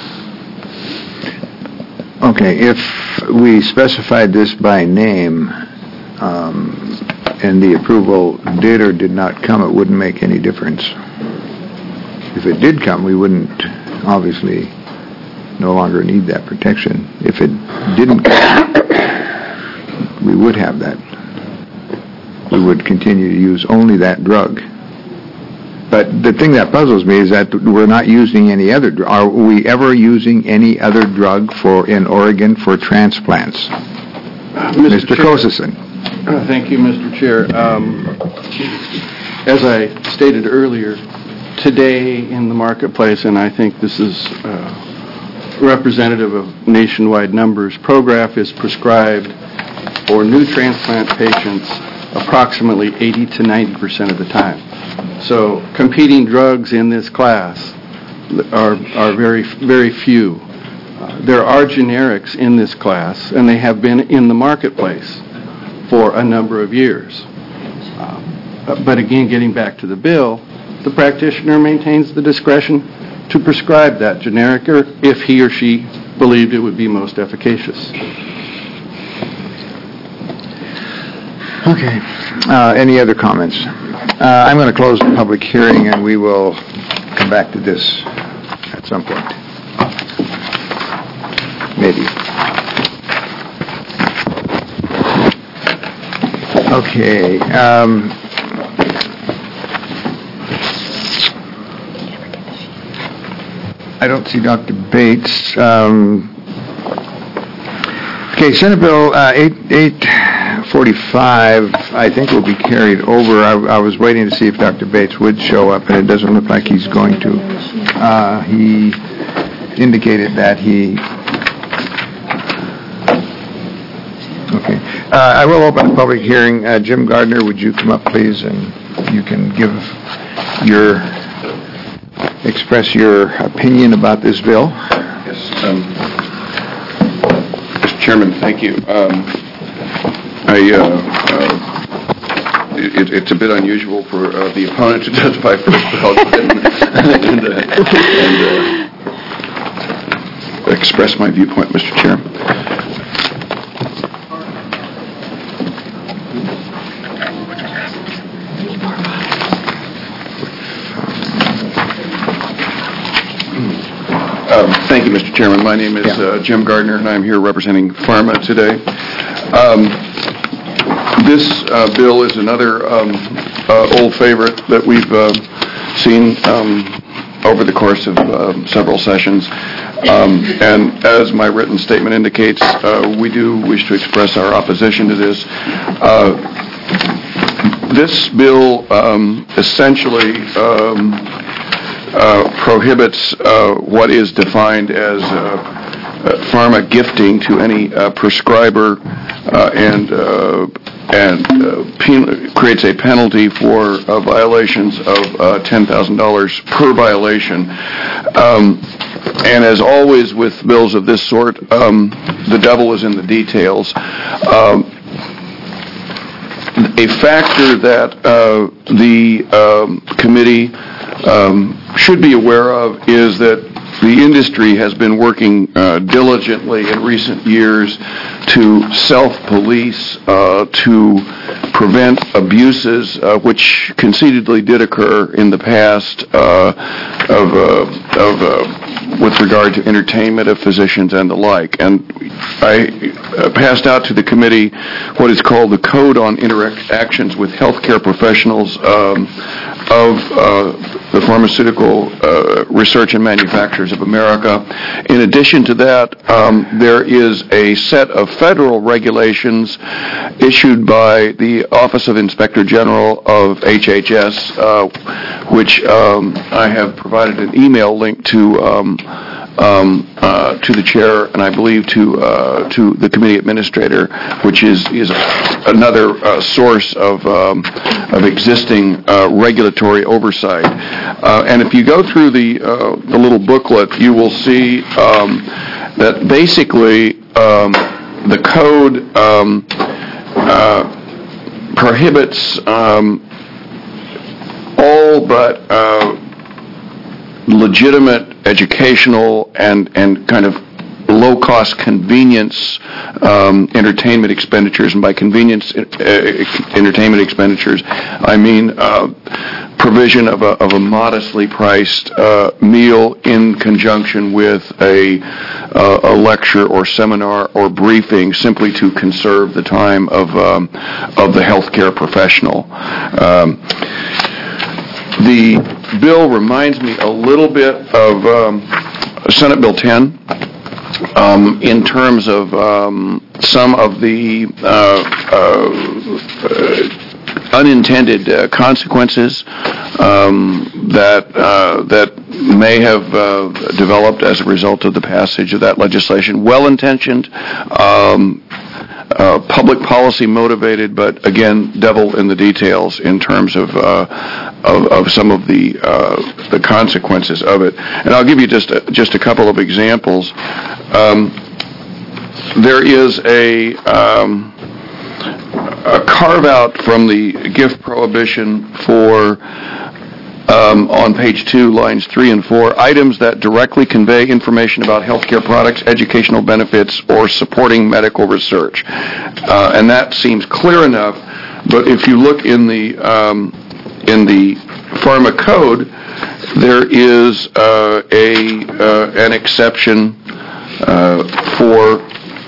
Okay, if we specified this by name, um, and the approval did or did not come, it wouldn't make any difference. If it did come, we wouldn't obviously no longer need that protection. If it didn't come, we would have that. We would continue to use only that drug. But the thing that puzzles me is that we're not using any other drug. Are we ever using any other drug for in Oregon for transplants? Uh, Mister Chair, Kosison. uh, Thank you, Mister Chair. Um, as I stated earlier, today in the marketplace, and I think this is uh, representative of nationwide numbers, Prograf is prescribed for new transplant patients approximately eighty to ninety percent of the time. So competing drugs in this class are are very very few. Uh, there are generics in this class, and they have been in the marketplace for a number of years. Uh, but again, getting back to the bill, the practitioner maintains the discretion to prescribe that generic or if he or she believed it would be most efficacious. Okay. Uh, any other comments? Uh, I'm going to close the public hearing, and we will come back to this at some point. Maybe. Okay. Um, I don't see Doctor Bates. Um, okay, Senate Bill uh, eight eight forty-five, I think, will be carried over. I, I was waiting to see if Doctor Bates would show up, and it doesn't look like he's going to. Uh, he indicated that he... Okay. Uh, I will open the public hearing. Uh, Jim Gardner, would you come up, please, and you can give your... express your opinion about this bill. Yes. Um, Mister Chairman, thank you. Um, I, uh, uh, it, it's a bit unusual for uh, the opponent to testify first, but I'll go ahead and, and, uh, and uh, express my viewpoint, Mister Chair. Um, thank you, Mister Chairman. My name is uh, Jim Gardner, and I'm here representing Pharma today. Um, this uh, bill is another um, uh, old favorite that we've uh, seen um, over the course of uh, several sessions. Um, and as my written statement indicates, uh, we do wish to express our opposition to this. Uh, this bill um, essentially um, uh, prohibits uh, what is defined as uh, Uh, pharma gifting to any uh, prescriber uh, and uh, and uh, pen- creates a penalty for uh, violations of uh, ten thousand dollars per violation. Um, and as always with bills of this sort, um, the devil is in the details. Um, a factor that uh, the um, committee um, should be aware of is that the industry has been working uh, diligently in recent years to self-police, uh, to prevent abuses, uh, which concededly did occur in the past uh, of, uh, of uh, with regard to entertainment of physicians and the like. And I uh, passed out to the committee what is called the Code on Interactions with Healthcare Professionals um, of uh, the Pharmaceutical uh, Research and Manufacturers of America. In addition to that, um, there is a set of federal regulations issued by the Office of Inspector General of H H S, uh, which um, I have provided an email link to um, um, uh, to the chair, and I believe to uh, to the committee administrator, which is is another uh, source of um, of existing uh, regulatory oversight. Uh, and if you go through the uh, the little booklet, you will see um, that basically um, the code um, uh, prohibits um, all but uh, legitimate educational and, and kind of low-cost convenience um, entertainment expenditures. And by convenience uh, entertainment expenditures, I mean uh, provision of a, of a modestly priced uh, meal in conjunction with a, uh, a lecture or seminar or briefing, simply to conserve the time of, um, of the healthcare professional. Um, the bill reminds me a little bit of um, Senate Bill ten. Um, in terms of um, some of the uh, uh, uh, unintended uh, consequences um, that uh, that may have uh, developed as a result of the passage of that legislation. Well-intentioned, um, uh, public policy motivated, but again, devil in the details in terms of uh, of, of some of the uh, the consequences of it. And I'll give you just a, just a couple of examples. Um, there is a, um, a carve-out from the gift prohibition for, um, on page two, lines three and four, items that directly convey information about healthcare products, educational benefits, or supporting medical research. Uh, and that seems clear enough, but if you look in the, um, in the Pharma Code, there is uh, a uh, an exception Uh, for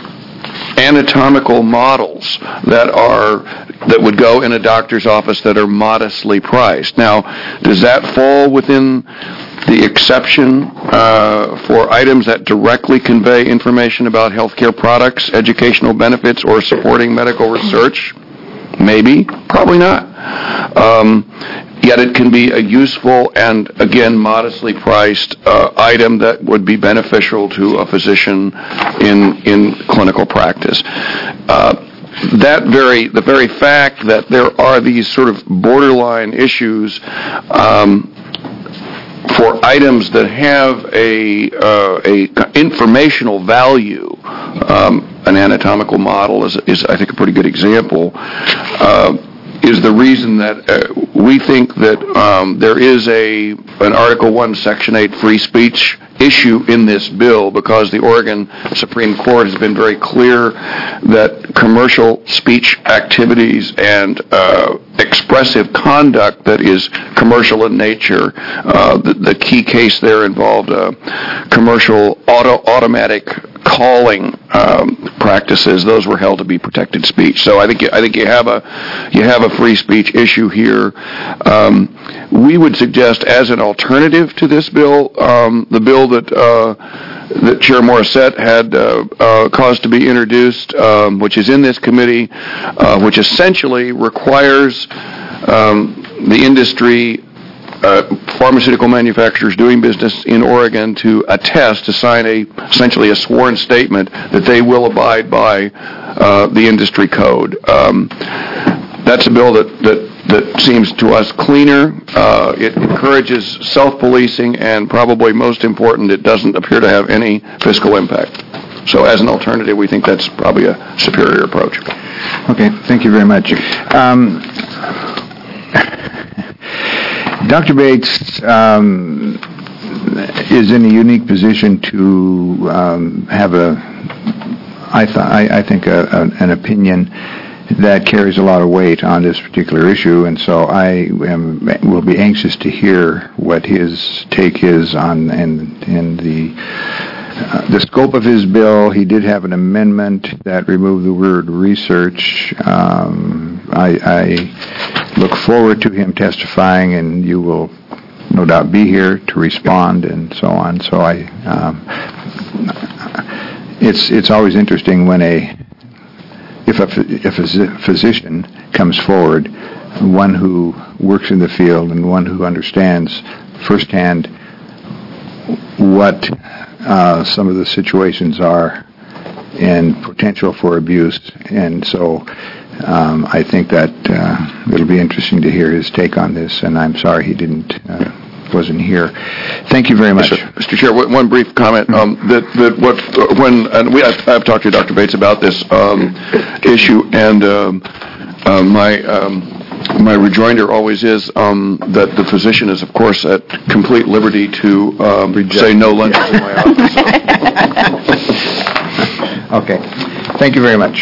anatomical models that are that would go in a doctor's office that are modestly priced. Now, does that fall within the exception uh, for items that directly convey information about healthcare products, educational benefits, or supporting medical research? Maybe, probably not. Um, Yet it can be a useful and, again, modestly priced uh, item that would be beneficial to a physician in in clinical practice. Uh, that very the very fact that there are these sort of borderline issues um, for items that have a uh, a informational value. Um, an anatomical model is, is, I think, a pretty good example. Uh, is the reason that uh, we think that um, there is a an Article one, Section eight free speech issue in this bill, because the Oregon Supreme Court has been very clear that commercial speech activities and uh, expressive conduct that is commercial in nature, uh, the, the key case there involved uh, commercial auto automatic calling um, practices. Those were held to be protected speech. So I think you, I think you have a you have a free speech issue here. Um, we would suggest, as an alternative to this bill, um, the bill that uh, that Chair Morissette had uh, uh, caused to be introduced, um, which is in this committee, uh, which essentially requires um, the industry. Uh, pharmaceutical manufacturers doing business in Oregon to attest, to sign a essentially a sworn statement that they will abide by uh, the industry code. Um, that's a bill that, that, that seems to us cleaner. Uh, it encourages self-policing, and probably most important, it doesn't appear to have any fiscal impact. So as an alternative, we think that's probably a superior approach. Okay, thank you very much. Um, Doctor Bates um, is in a unique position to um, have a, I, th- I, I think, a, a, an opinion that carries a lot of weight on this particular issue, and so I am, will be anxious to hear what his take is on and and the uh, the scope of his bill. He did have an amendment that removed the word research. Um, I, I look forward to him testifying, and you will no doubt be here to respond and so on. So I, um, it's it's always interesting when a if a if a physician comes forward, one who works in the field and one who understands firsthand what uh, some of the situations are and potential for abuse. And so um, I think that uh, it'll be interesting to hear his take on this, and I'm sorry he didn't, uh, wasn't here. Thank you very much. Mister Mister Chair, one one brief comment. Um, that that what uh, when and we I've, I've talked to Doctor Bates about this um, issue, and um, uh, my um, my rejoinder always is um, that the physician is, of course, at complete liberty to um, say no lunches in my office. Okay. Thank you very much.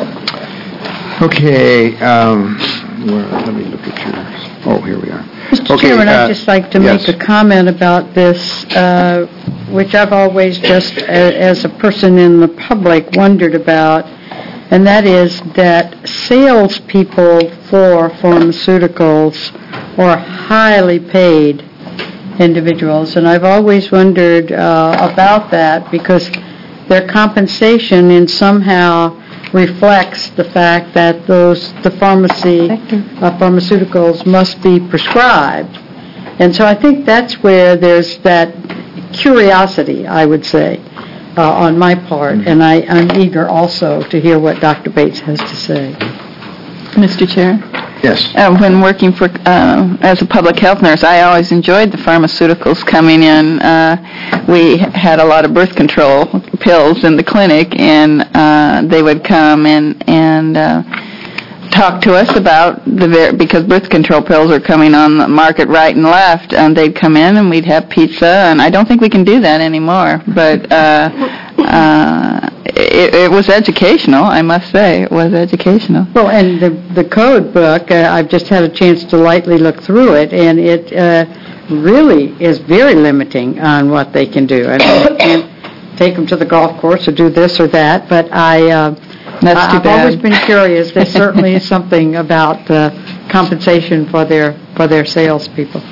Okay. Um, where, let me look at yours. Oh, here we are. Mister Okay, Chairman, uh, I'd just like to yes. make a comment about this, uh, which I've always just, a- as a person in the public, wondered about, and that is that salespeople for pharmaceuticals are highly paid individuals, and I've always wondered uh, about that because their compensation in somehow reflects the fact that those the pharmacy uh, pharmaceuticals must be prescribed, and so I think that's where there's that curiosity, I would say, uh, on my part, Mm-hmm. and I, I'm eager also to hear what Doctor Bates has to say. Mister Chair? Yes. Uh, when working for uh, as a public health nurse, I always enjoyed the pharmaceuticals coming in. Uh, we had a lot of birth control pills in the clinic, and uh, they would come and and uh, talk to us about the ver- because birth control pills are coming on the market right and left, and they'd come in and we'd have pizza. And I don't think we can do that anymore, but. Uh, uh, It, it was educational, I must say. It was educational. Well, and the the code book, uh, I've just had a chance to lightly look through it, and it uh, really is very limiting on what they can do. I mean, you can't take them to the golf course or do this or that, but I, uh, That's too I've always bad. been curious. There certainly is something about uh, compensation for their for their salespeople.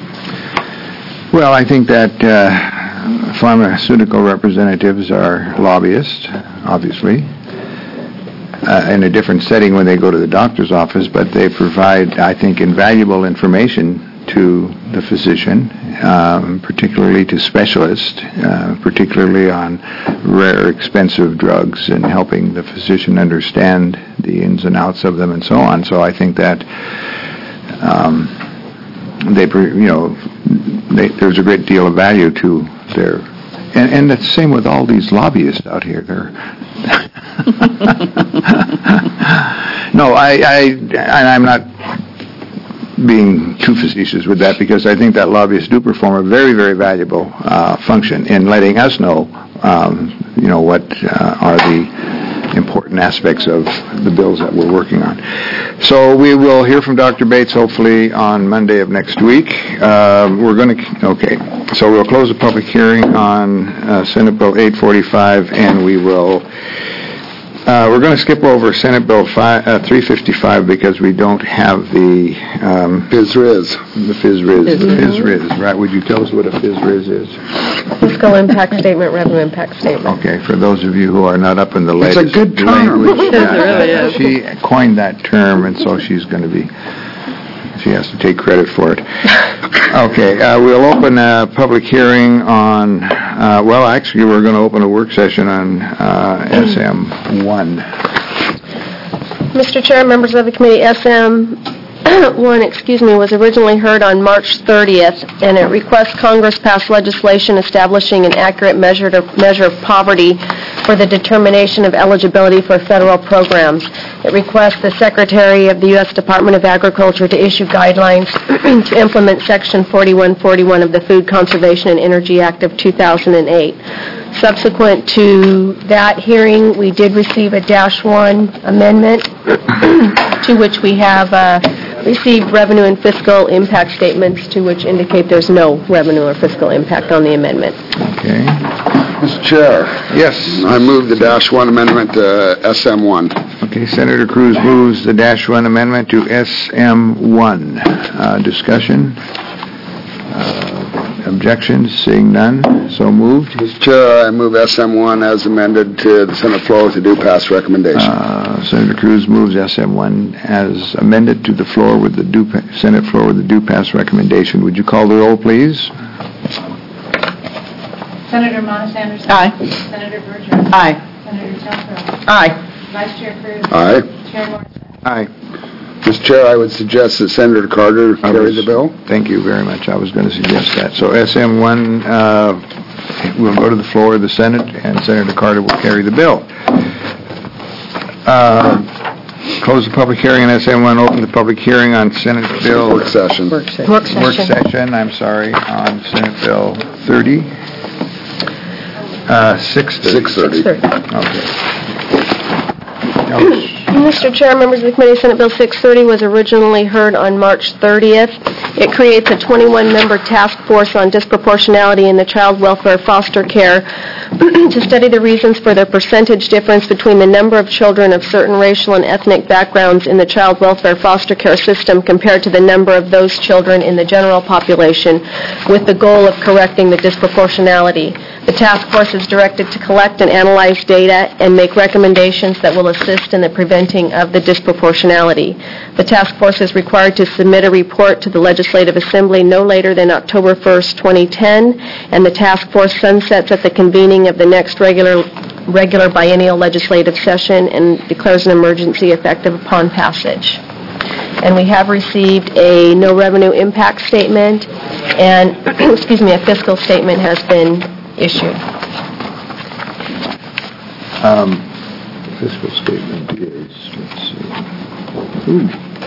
Well, I think that uh, pharmaceutical representatives are lobbyists, obviously, uh, in a different setting when they go to the doctor's office, but they provide, I think, invaluable information to the physician, um, particularly to specialists, uh, particularly on rare, expensive drugs, and helping the physician understand the ins and outs of them and so on. So I think that um, they, pre- you know, they, there's a great deal of value to their, and, and the same with all these lobbyists out here. They're no, I, I, and I'm not being too facetious with that because I think that lobbyists do perform a very, very valuable uh, function in letting us know, um, you know, what uh, are the important aspects of the bills that we're working on. So we will hear from Doctor Bates hopefully on Monday of next week. Uh, we're going to, okay, so we'll close the public hearing on uh, Senate Bill eight forty-five, and we will Uh, we're going to skip over Senate Bill five, uh, three fifty-five because we don't have the um, Fizz-Riz. the Fizz-Riz. The Fizz-Riz, right? Would you tell us what a Fizz-Riz is? Fiscal impact statement, revenue impact statement. Okay, for those of you who are not up in the It's a latest good term. language, It really is. she coined that term, and so she's going to be. She has to take credit for it. Okay, uh, we'll open a public hearing on, uh, well, actually, we're going to open a work session on uh, S M one. Mister Chair, members of the committee, S M one, excuse me, was originally heard on March thirtieth, and it requests Congress pass legislation establishing an accurate measure, to, measure of poverty for the determination of eligibility for federal programs. It requests the Secretary of the U S Department of Agriculture to issue guidelines to implement Section forty-one forty-one of the Food Conservation and Energy Act of two thousand eight. Subsequent to that hearing, we did receive a dash one amendment to which we have uh, received revenue and fiscal impact statements to which indicate there's no revenue or fiscal impact on the amendment. Okay. Mister Chair, Yes. I move the dash one amendment to S M one. Okay, Senator Cruz moves the dash one amendment to S M one. Uh, discussion? Uh, objections? Seeing none, so moved. Mister Chair, I move S M one as amended to the Senate floor with a due pass recommendation. Uh, Senator Cruz moves S M one as amended to the floor with the due, pa- Senate floor with the due pass recommendation. Would you call the roll, please? Senator Monis Anderson. Aye. Senator Bergeron. Aye. Senator Telfair. Aye. Vice Chair Cruz. Aye. Chair Morrison. Aye. Mister Chair, I would suggest that Senator Carter I carry was- the bill. Thank you very much. I was going to suggest that. So S M one uh, will go to the floor of the Senate, and Senator Carter will carry the bill. Uh, Close the public hearing on S M one, open the public hearing on Senate Bill... Work session. Work session. Work session, I'm sorry, on Senate Bill thirty. Uh, six thirty. six thirty. Okay. Mister Chair, members of the committee, Senate Bill six thirty was originally heard on March thirtieth. It creates a twenty-one member task force on disproportionality in the child welfare foster care to study the reasons for the percentage difference between the number of children of certain racial and ethnic backgrounds in the child welfare foster care system compared to the number of those children in the general population, with the goal of correcting the disproportionality. The task force is directed to collect and analyze data and make recommendations that will assist in the preventing of the disproportionality. The task force is required to submit a report to the Legislative Assembly no later than October first, twenty ten, and the task force sunsets at the convening of the next regular regular biennial legislative session and declares an emergency effective upon passage. And we have received a no revenue impact statement, and, excuse me, a fiscal statement has been issued. Um, Fiscal statement is, let's see. Ooh.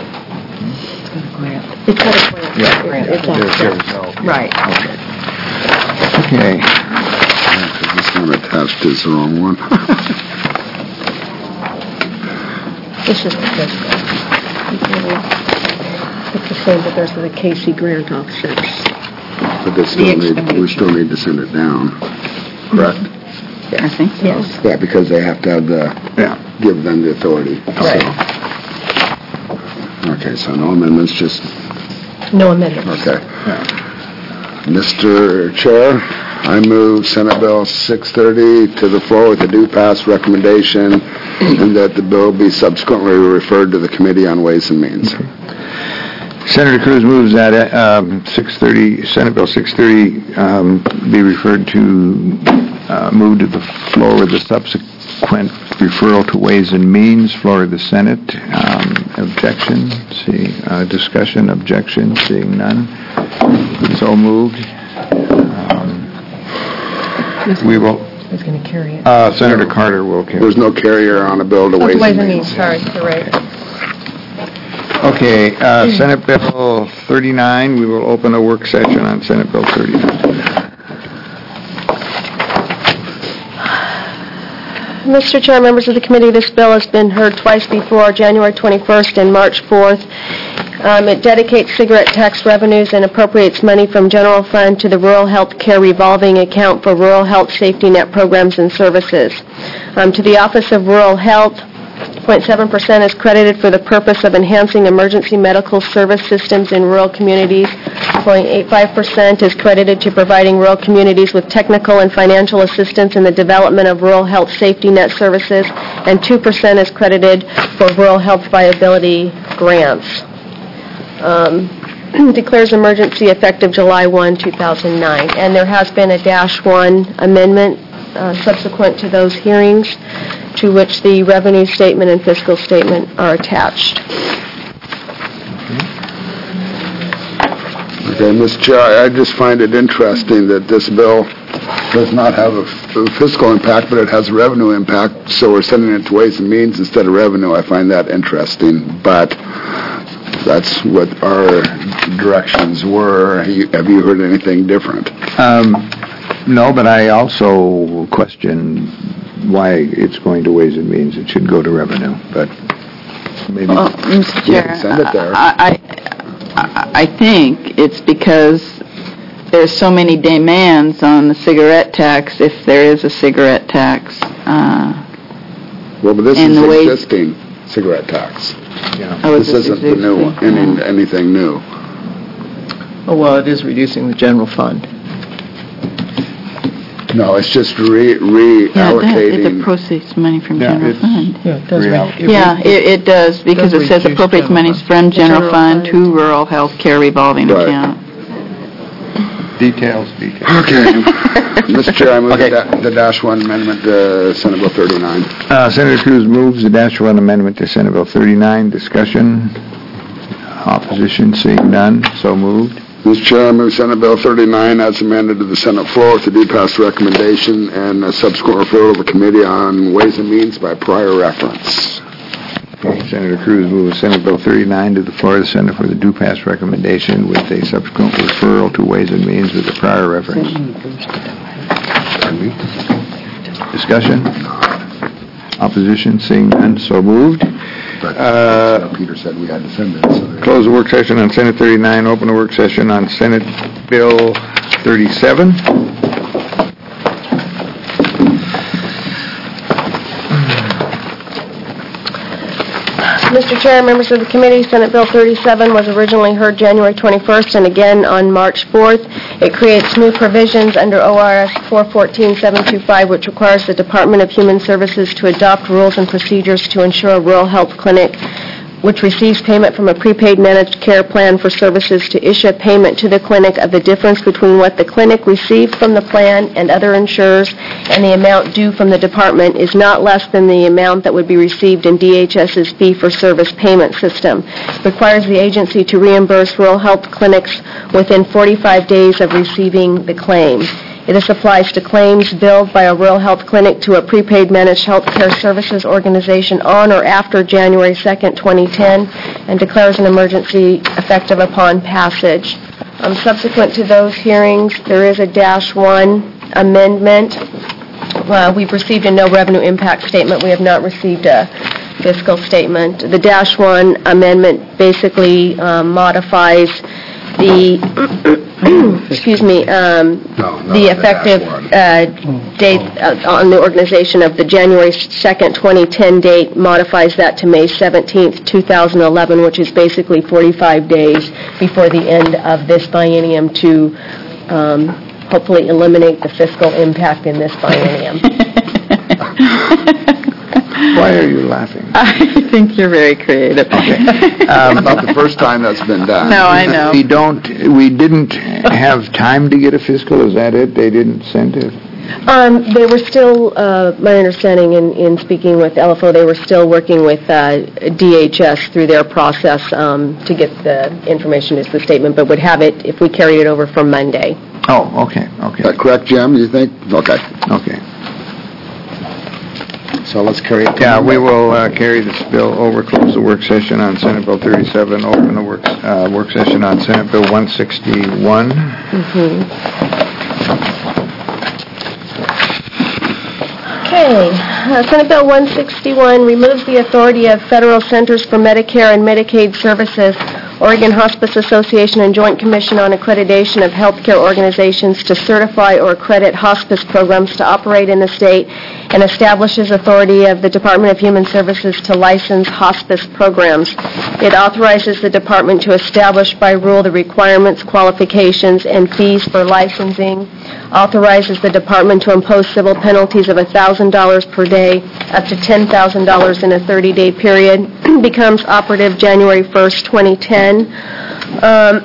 It's got a grant. Yeah. Grant. It's all There- set. there's all- Right. Okay. This one attached is the wrong one. This is the fiscal. It's the same, but there's the K C grant offsets. But they still need, we still need to send it down, correct? I think so. Yes. Yeah, because they have to have the, Yeah. give them the authority. Right. So- Okay, so no amendments, just, No amendments. okay. Mister Chair, I move Senate Bill six thirty to the floor with a due pass recommendation, and that the bill be subsequently referred to the Committee on Ways and Means. Senator Cruz moves that um, six thirty, Senate Bill six thirty um, be referred to, uh, move to the floor with the subsequent referral to Ways and Means, floor of the Senate. Um, Objection, see, uh, discussion, objection, seeing none. So moved. Um, We will, Who's going to carry it? uh, Senator Carter will carry. There's no carrier on a bill to Oh, Ways Ways and and Means. Means, sorry, you're right. Okay, uh, Senate Bill thirty-nine, we will open a work session on Senate Bill thirty-nine. Mister Chair, members of the committee, this bill has been heard twice before, January twenty-first and March fourth. Um, It dedicates cigarette tax revenues and appropriates money from general fund to the Rural Health Care Revolving Account for Rural Health Safety Net Programs and Services. Um, To the Office of Rural Health, zero point seven percent is credited for the purpose of enhancing emergency medical service systems in rural communities. zero point eight five percent is credited to providing rural communities with technical and financial assistance in the development of rural health safety net services, and two percent is credited for rural health viability grants. Um, declares emergency effective July first, two thousand nine. And there has been a dash one amendment uh, subsequent to those hearings, to which the revenue statement and fiscal statement are attached. Okay, Mister Chair, I I just find it interesting that this bill does not have a f- a fiscal impact, but it has a revenue impact, so we're sending it to Ways and Means instead of revenue. I find that interesting, but that's what our directions were. Have you- Have you heard anything different? Um, no, but I also question why it's going to Ways and Means. It should go to revenue, but maybe... Well, Mister Yeah, Chair, send it there. I, I, I think it's because there's so many demands on the cigarette tax, if there is a cigarette tax. Uh, Well, but this And is the way- existing cigarette tax. Yeah. oh, This is isn't the new one, existing? any- anything new. Oh, well, it is reducing the general fund. No, it's just Yeah, re it does. It reallocating. appropriates money from Yeah, general it's- fund. Yeah, it does. Reallocate. It- Yeah, it, it does, because does it says reduce appropriates general monies fund. from The general general fund fund. to rural health care revolving Right. account. Details, details. Okay. Mister Chair, I move Okay. the da- the dash one amendment to Senate Bill thirty-nine. Uh, Senator Cruz moves the dash one amendment to Senate Bill thirty-nine. Discussion. Opposition, seeing none, so moved. Mister Chair, I move Senate Bill thirty-nine as amended to the Senate floor with the due pass recommendation and a subsequent referral to the Committee on Ways and Means by prior reference. Okay, Senator Cruz moves Senate Bill thirty-nine to the floor of the Senate for the due pass recommendation with a subsequent referral to Ways and Means with a prior reference. Discussion? Opposition, seeing none, so moved. Uh, Peter said we had to send it, so... Close the work session on Senate thirty-nine, open the work session on Senate Bill thirty-seven. Mister Chair, members of the committee, Senate Bill thirty-seven was originally heard January twenty-first and again on March fourth. It creates new provisions under O R S four fourteen seven twenty-five, which requires the Department of Human Services to adopt rules and procedures to ensure a rural health clinic which receives payment from a prepaid managed care plan for services to issue a payment to the clinic of the difference between what the clinic receives from the plan and other insurers and the amount due from the department is not less than the amount that would be received in D H S's fee-for-service payment system. Requires the agency to reimburse rural health clinics within forty-five days of receiving the claim. This applies to claims billed by a rural health clinic to a prepaid managed health care services organization on or after January second, twenty ten, and declares an emergency effective upon passage. Um, subsequent to those hearings, there is a dash one amendment. Uh, we've received a no revenue impact statement. We have not received a fiscal statement. The dash one amendment basically um, modifies the excuse me, um, No, no, the the effective dash uh, date uh, on the organization of the January second, twenty ten date modifies that to May seventeenth, two thousand eleven, which is basically forty-five days before the end of this biennium to um, hopefully eliminate the fiscal impact in this biennium. Why are you laughing? I think you're very creative. Um, Not the first time that's been done. No, I know. We don't, we didn't have time to get a fiscal, is that it? They didn't send it? Um, they were still, uh, my understanding in, in speaking with L F O, they were still working with uh, D H S through their process um, to get the information as the statement, but would have it if we carried it over for Monday. Oh, okay, Is okay, that correct, Jim, you think? Okay. okay. So let's carry it. Yeah, we will uh, carry this bill over, close the work session on Senate Bill thirty-seven, open the work, uh, work session on Senate Bill one sixty-one. Okay, uh, Senate Bill one sixty-one removes the authority of Federal Centers for Medicare and Medicaid Services, Oregon Hospice Association, and Joint Commission on Accreditation of Healthcare Organizations to certify or accredit hospice programs to operate in the state, and establishes authority of the Department of Human Services to license hospice programs. It authorizes the department to establish by rule the requirements, qualifications, and fees for licensing, authorizes the department to impose civil penalties of one thousand dollars per day up to ten thousand dollars in a thirty-day period, becomes operative January first, twenty ten. Um,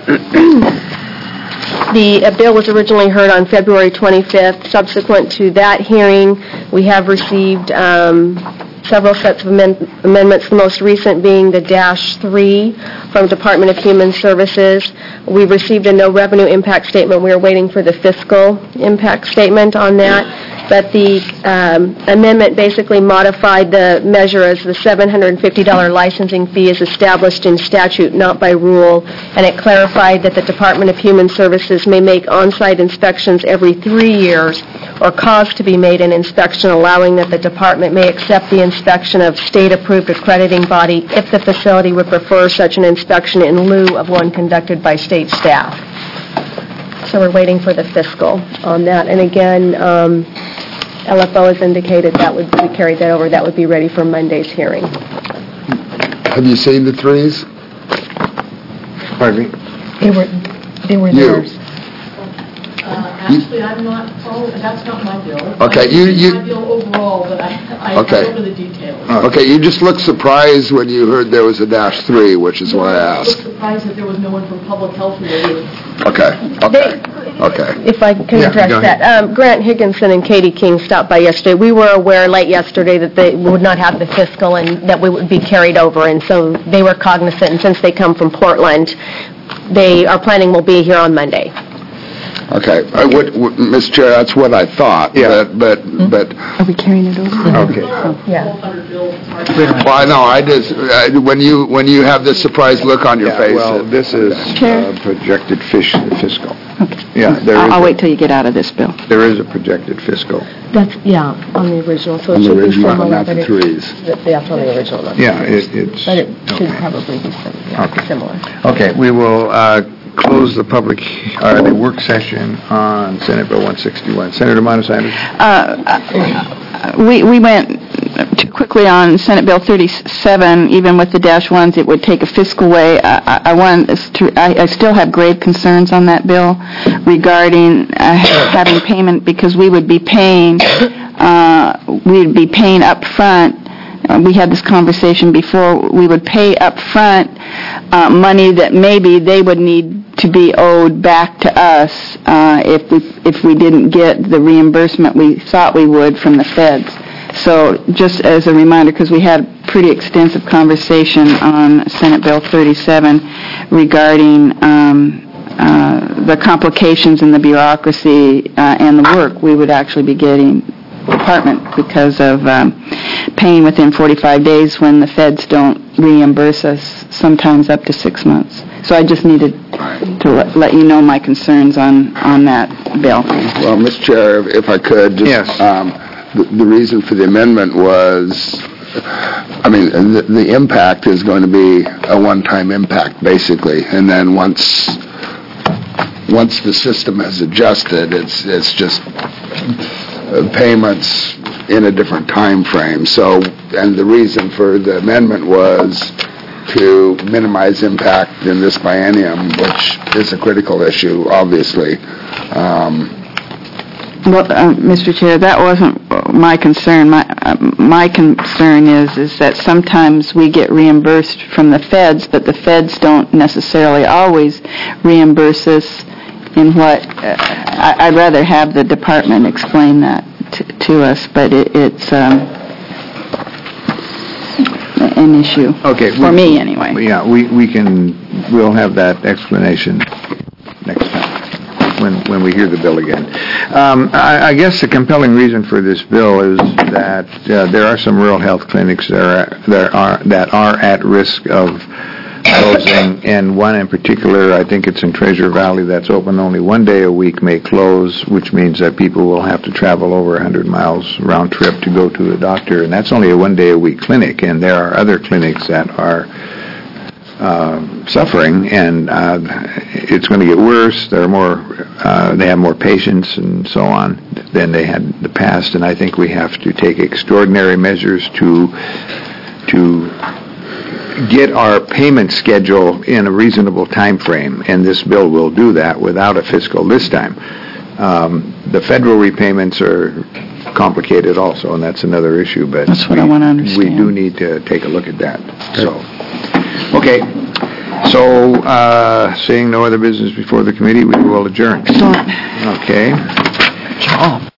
The uh, bill was originally heard on February twenty-fifth. Subsequent to that hearing, we have received um, several sets of amend- amendments, the most recent being the dash three from Department of Human Services. We received a no revenue impact statement. We are waiting for the fiscal impact statement on that. But the um, amendment basically modified the measure as the seven hundred fifty dollars licensing fee is established in statute, not by rule, and it clarified that the Department of Human Services may make on-site inspections every three years or cause to be made an inspection, allowing that the department may accept the inspection of state-approved accrediting body if the facility would prefer such an inspection in lieu of one conducted by state staff. So we're waiting for the fiscal on that. And again, um, L F O has indicated that would, we carried that over, that would be ready for Monday's hearing. Have you seen the threes? Pardon me? They were, they were You. theirs. Actually, I'm not, oh, that's not my bill. Okay, you- you- My bill overall, but I, I Okay. don't know the details. Okay, you just looked surprised when you heard there was a dash three, which is why I I was asked. surprised that there was no one from public health related. Okay, okay. They, Okay. If I can Yeah, address go that. ahead. Um, Grant Higginson and Katie King stopped by yesterday. We were aware late yesterday that they would not have the fiscal and that we would be carried over, and so they were cognizant, and since they come from Portland, they are planning will be here on Monday. Okay. I would, would- Mister Chair, that's what I thought. Yeah. But, but, but, Are we carrying it over? Okay. Yeah. well, I know, I just, uh, when you, when you have this surprised look on your Yeah, face. well, it- this is Chair? uh, projected fish fiscal. Yeah, there I'll I'll is, wait till you get out of this bill. a- there is a projected fiscal. That's, yeah, on the original, so On it the should be original, similar. not the but it- threes. That's on the original, not the Yeah, threes. it- it's... But it should okay. probably be sim- yeah, Okay. similar. Okay, we will uh, close the public, or the work session on Senate Bill one sixty-one. Senator Montesantis? Uh, uh, we we went too quickly on Senate Bill thirty-seven, even with the dash ones, it would take a fiscal way. I, I, I want us to, I, I still have grave concerns on that bill regarding uh, having payment, because we would be paying, uh, we'd be paying up front. Uh, we had this conversation before. We would pay up front uh, money that maybe they would need to be owed back to us uh, if we if we didn't get the reimbursement we thought we would from the feds. So just as a reminder, because we had a pretty extensive conversation on Senate Bill thirty-seven regarding um, uh, the complications in the bureaucracy uh, and the work we would actually be getting department because of um, paying within forty-five days when the feds don't reimburse us, sometimes up to six months. So I just needed to let, let you know my concerns on, on that bill. Well, Mister Chair, if I could, just... Yes. Um, the, the reason for the amendment was, I mean, the, the impact is going to be a one-time impact, basically, and then once, once the system has adjusted, it's, it's just uh, payments in a different time frame. So, and the reason for the amendment was to minimize impact in this biennium, which is a critical issue, obviously. Um, Well, uh, Mister Chair, that wasn't my concern. My uh, my concern is is that sometimes we get reimbursed from the feds, but the feds don't necessarily always reimburse us in what, uh, I, I'd rather have the department explain that to, to us, but it, it's um, an issue. Okay. For we- me, anyway. Yeah, we we can, we'll have that explanation next time, when when we hear the bill again. Um, I I guess the compelling reason for this bill is that uh, there are some rural health clinics that are that are that are at risk of closing, and one in particular, I think it's in Treasure Valley, that's open only one day a week, may close, which means that people will have to travel over one hundred miles round trip to go to the doctor, and that's only a one day a week clinic, and there are other clinics that are uh, suffering, and uh, it's going to get worse. There are more, uh, they have more patients and so on than they had in the past, and I think we have to take extraordinary measures to to get our payment schedule in a reasonable time frame, and this bill will do that without a fiscal this time. Um, the federal repayments are complicated also, and that's another issue, but That's what we, I want to understand. we do need to take a look at that. So, okay. So, uh, seeing no other business before the committee, we will adjourn. Excellent. Okay. Job.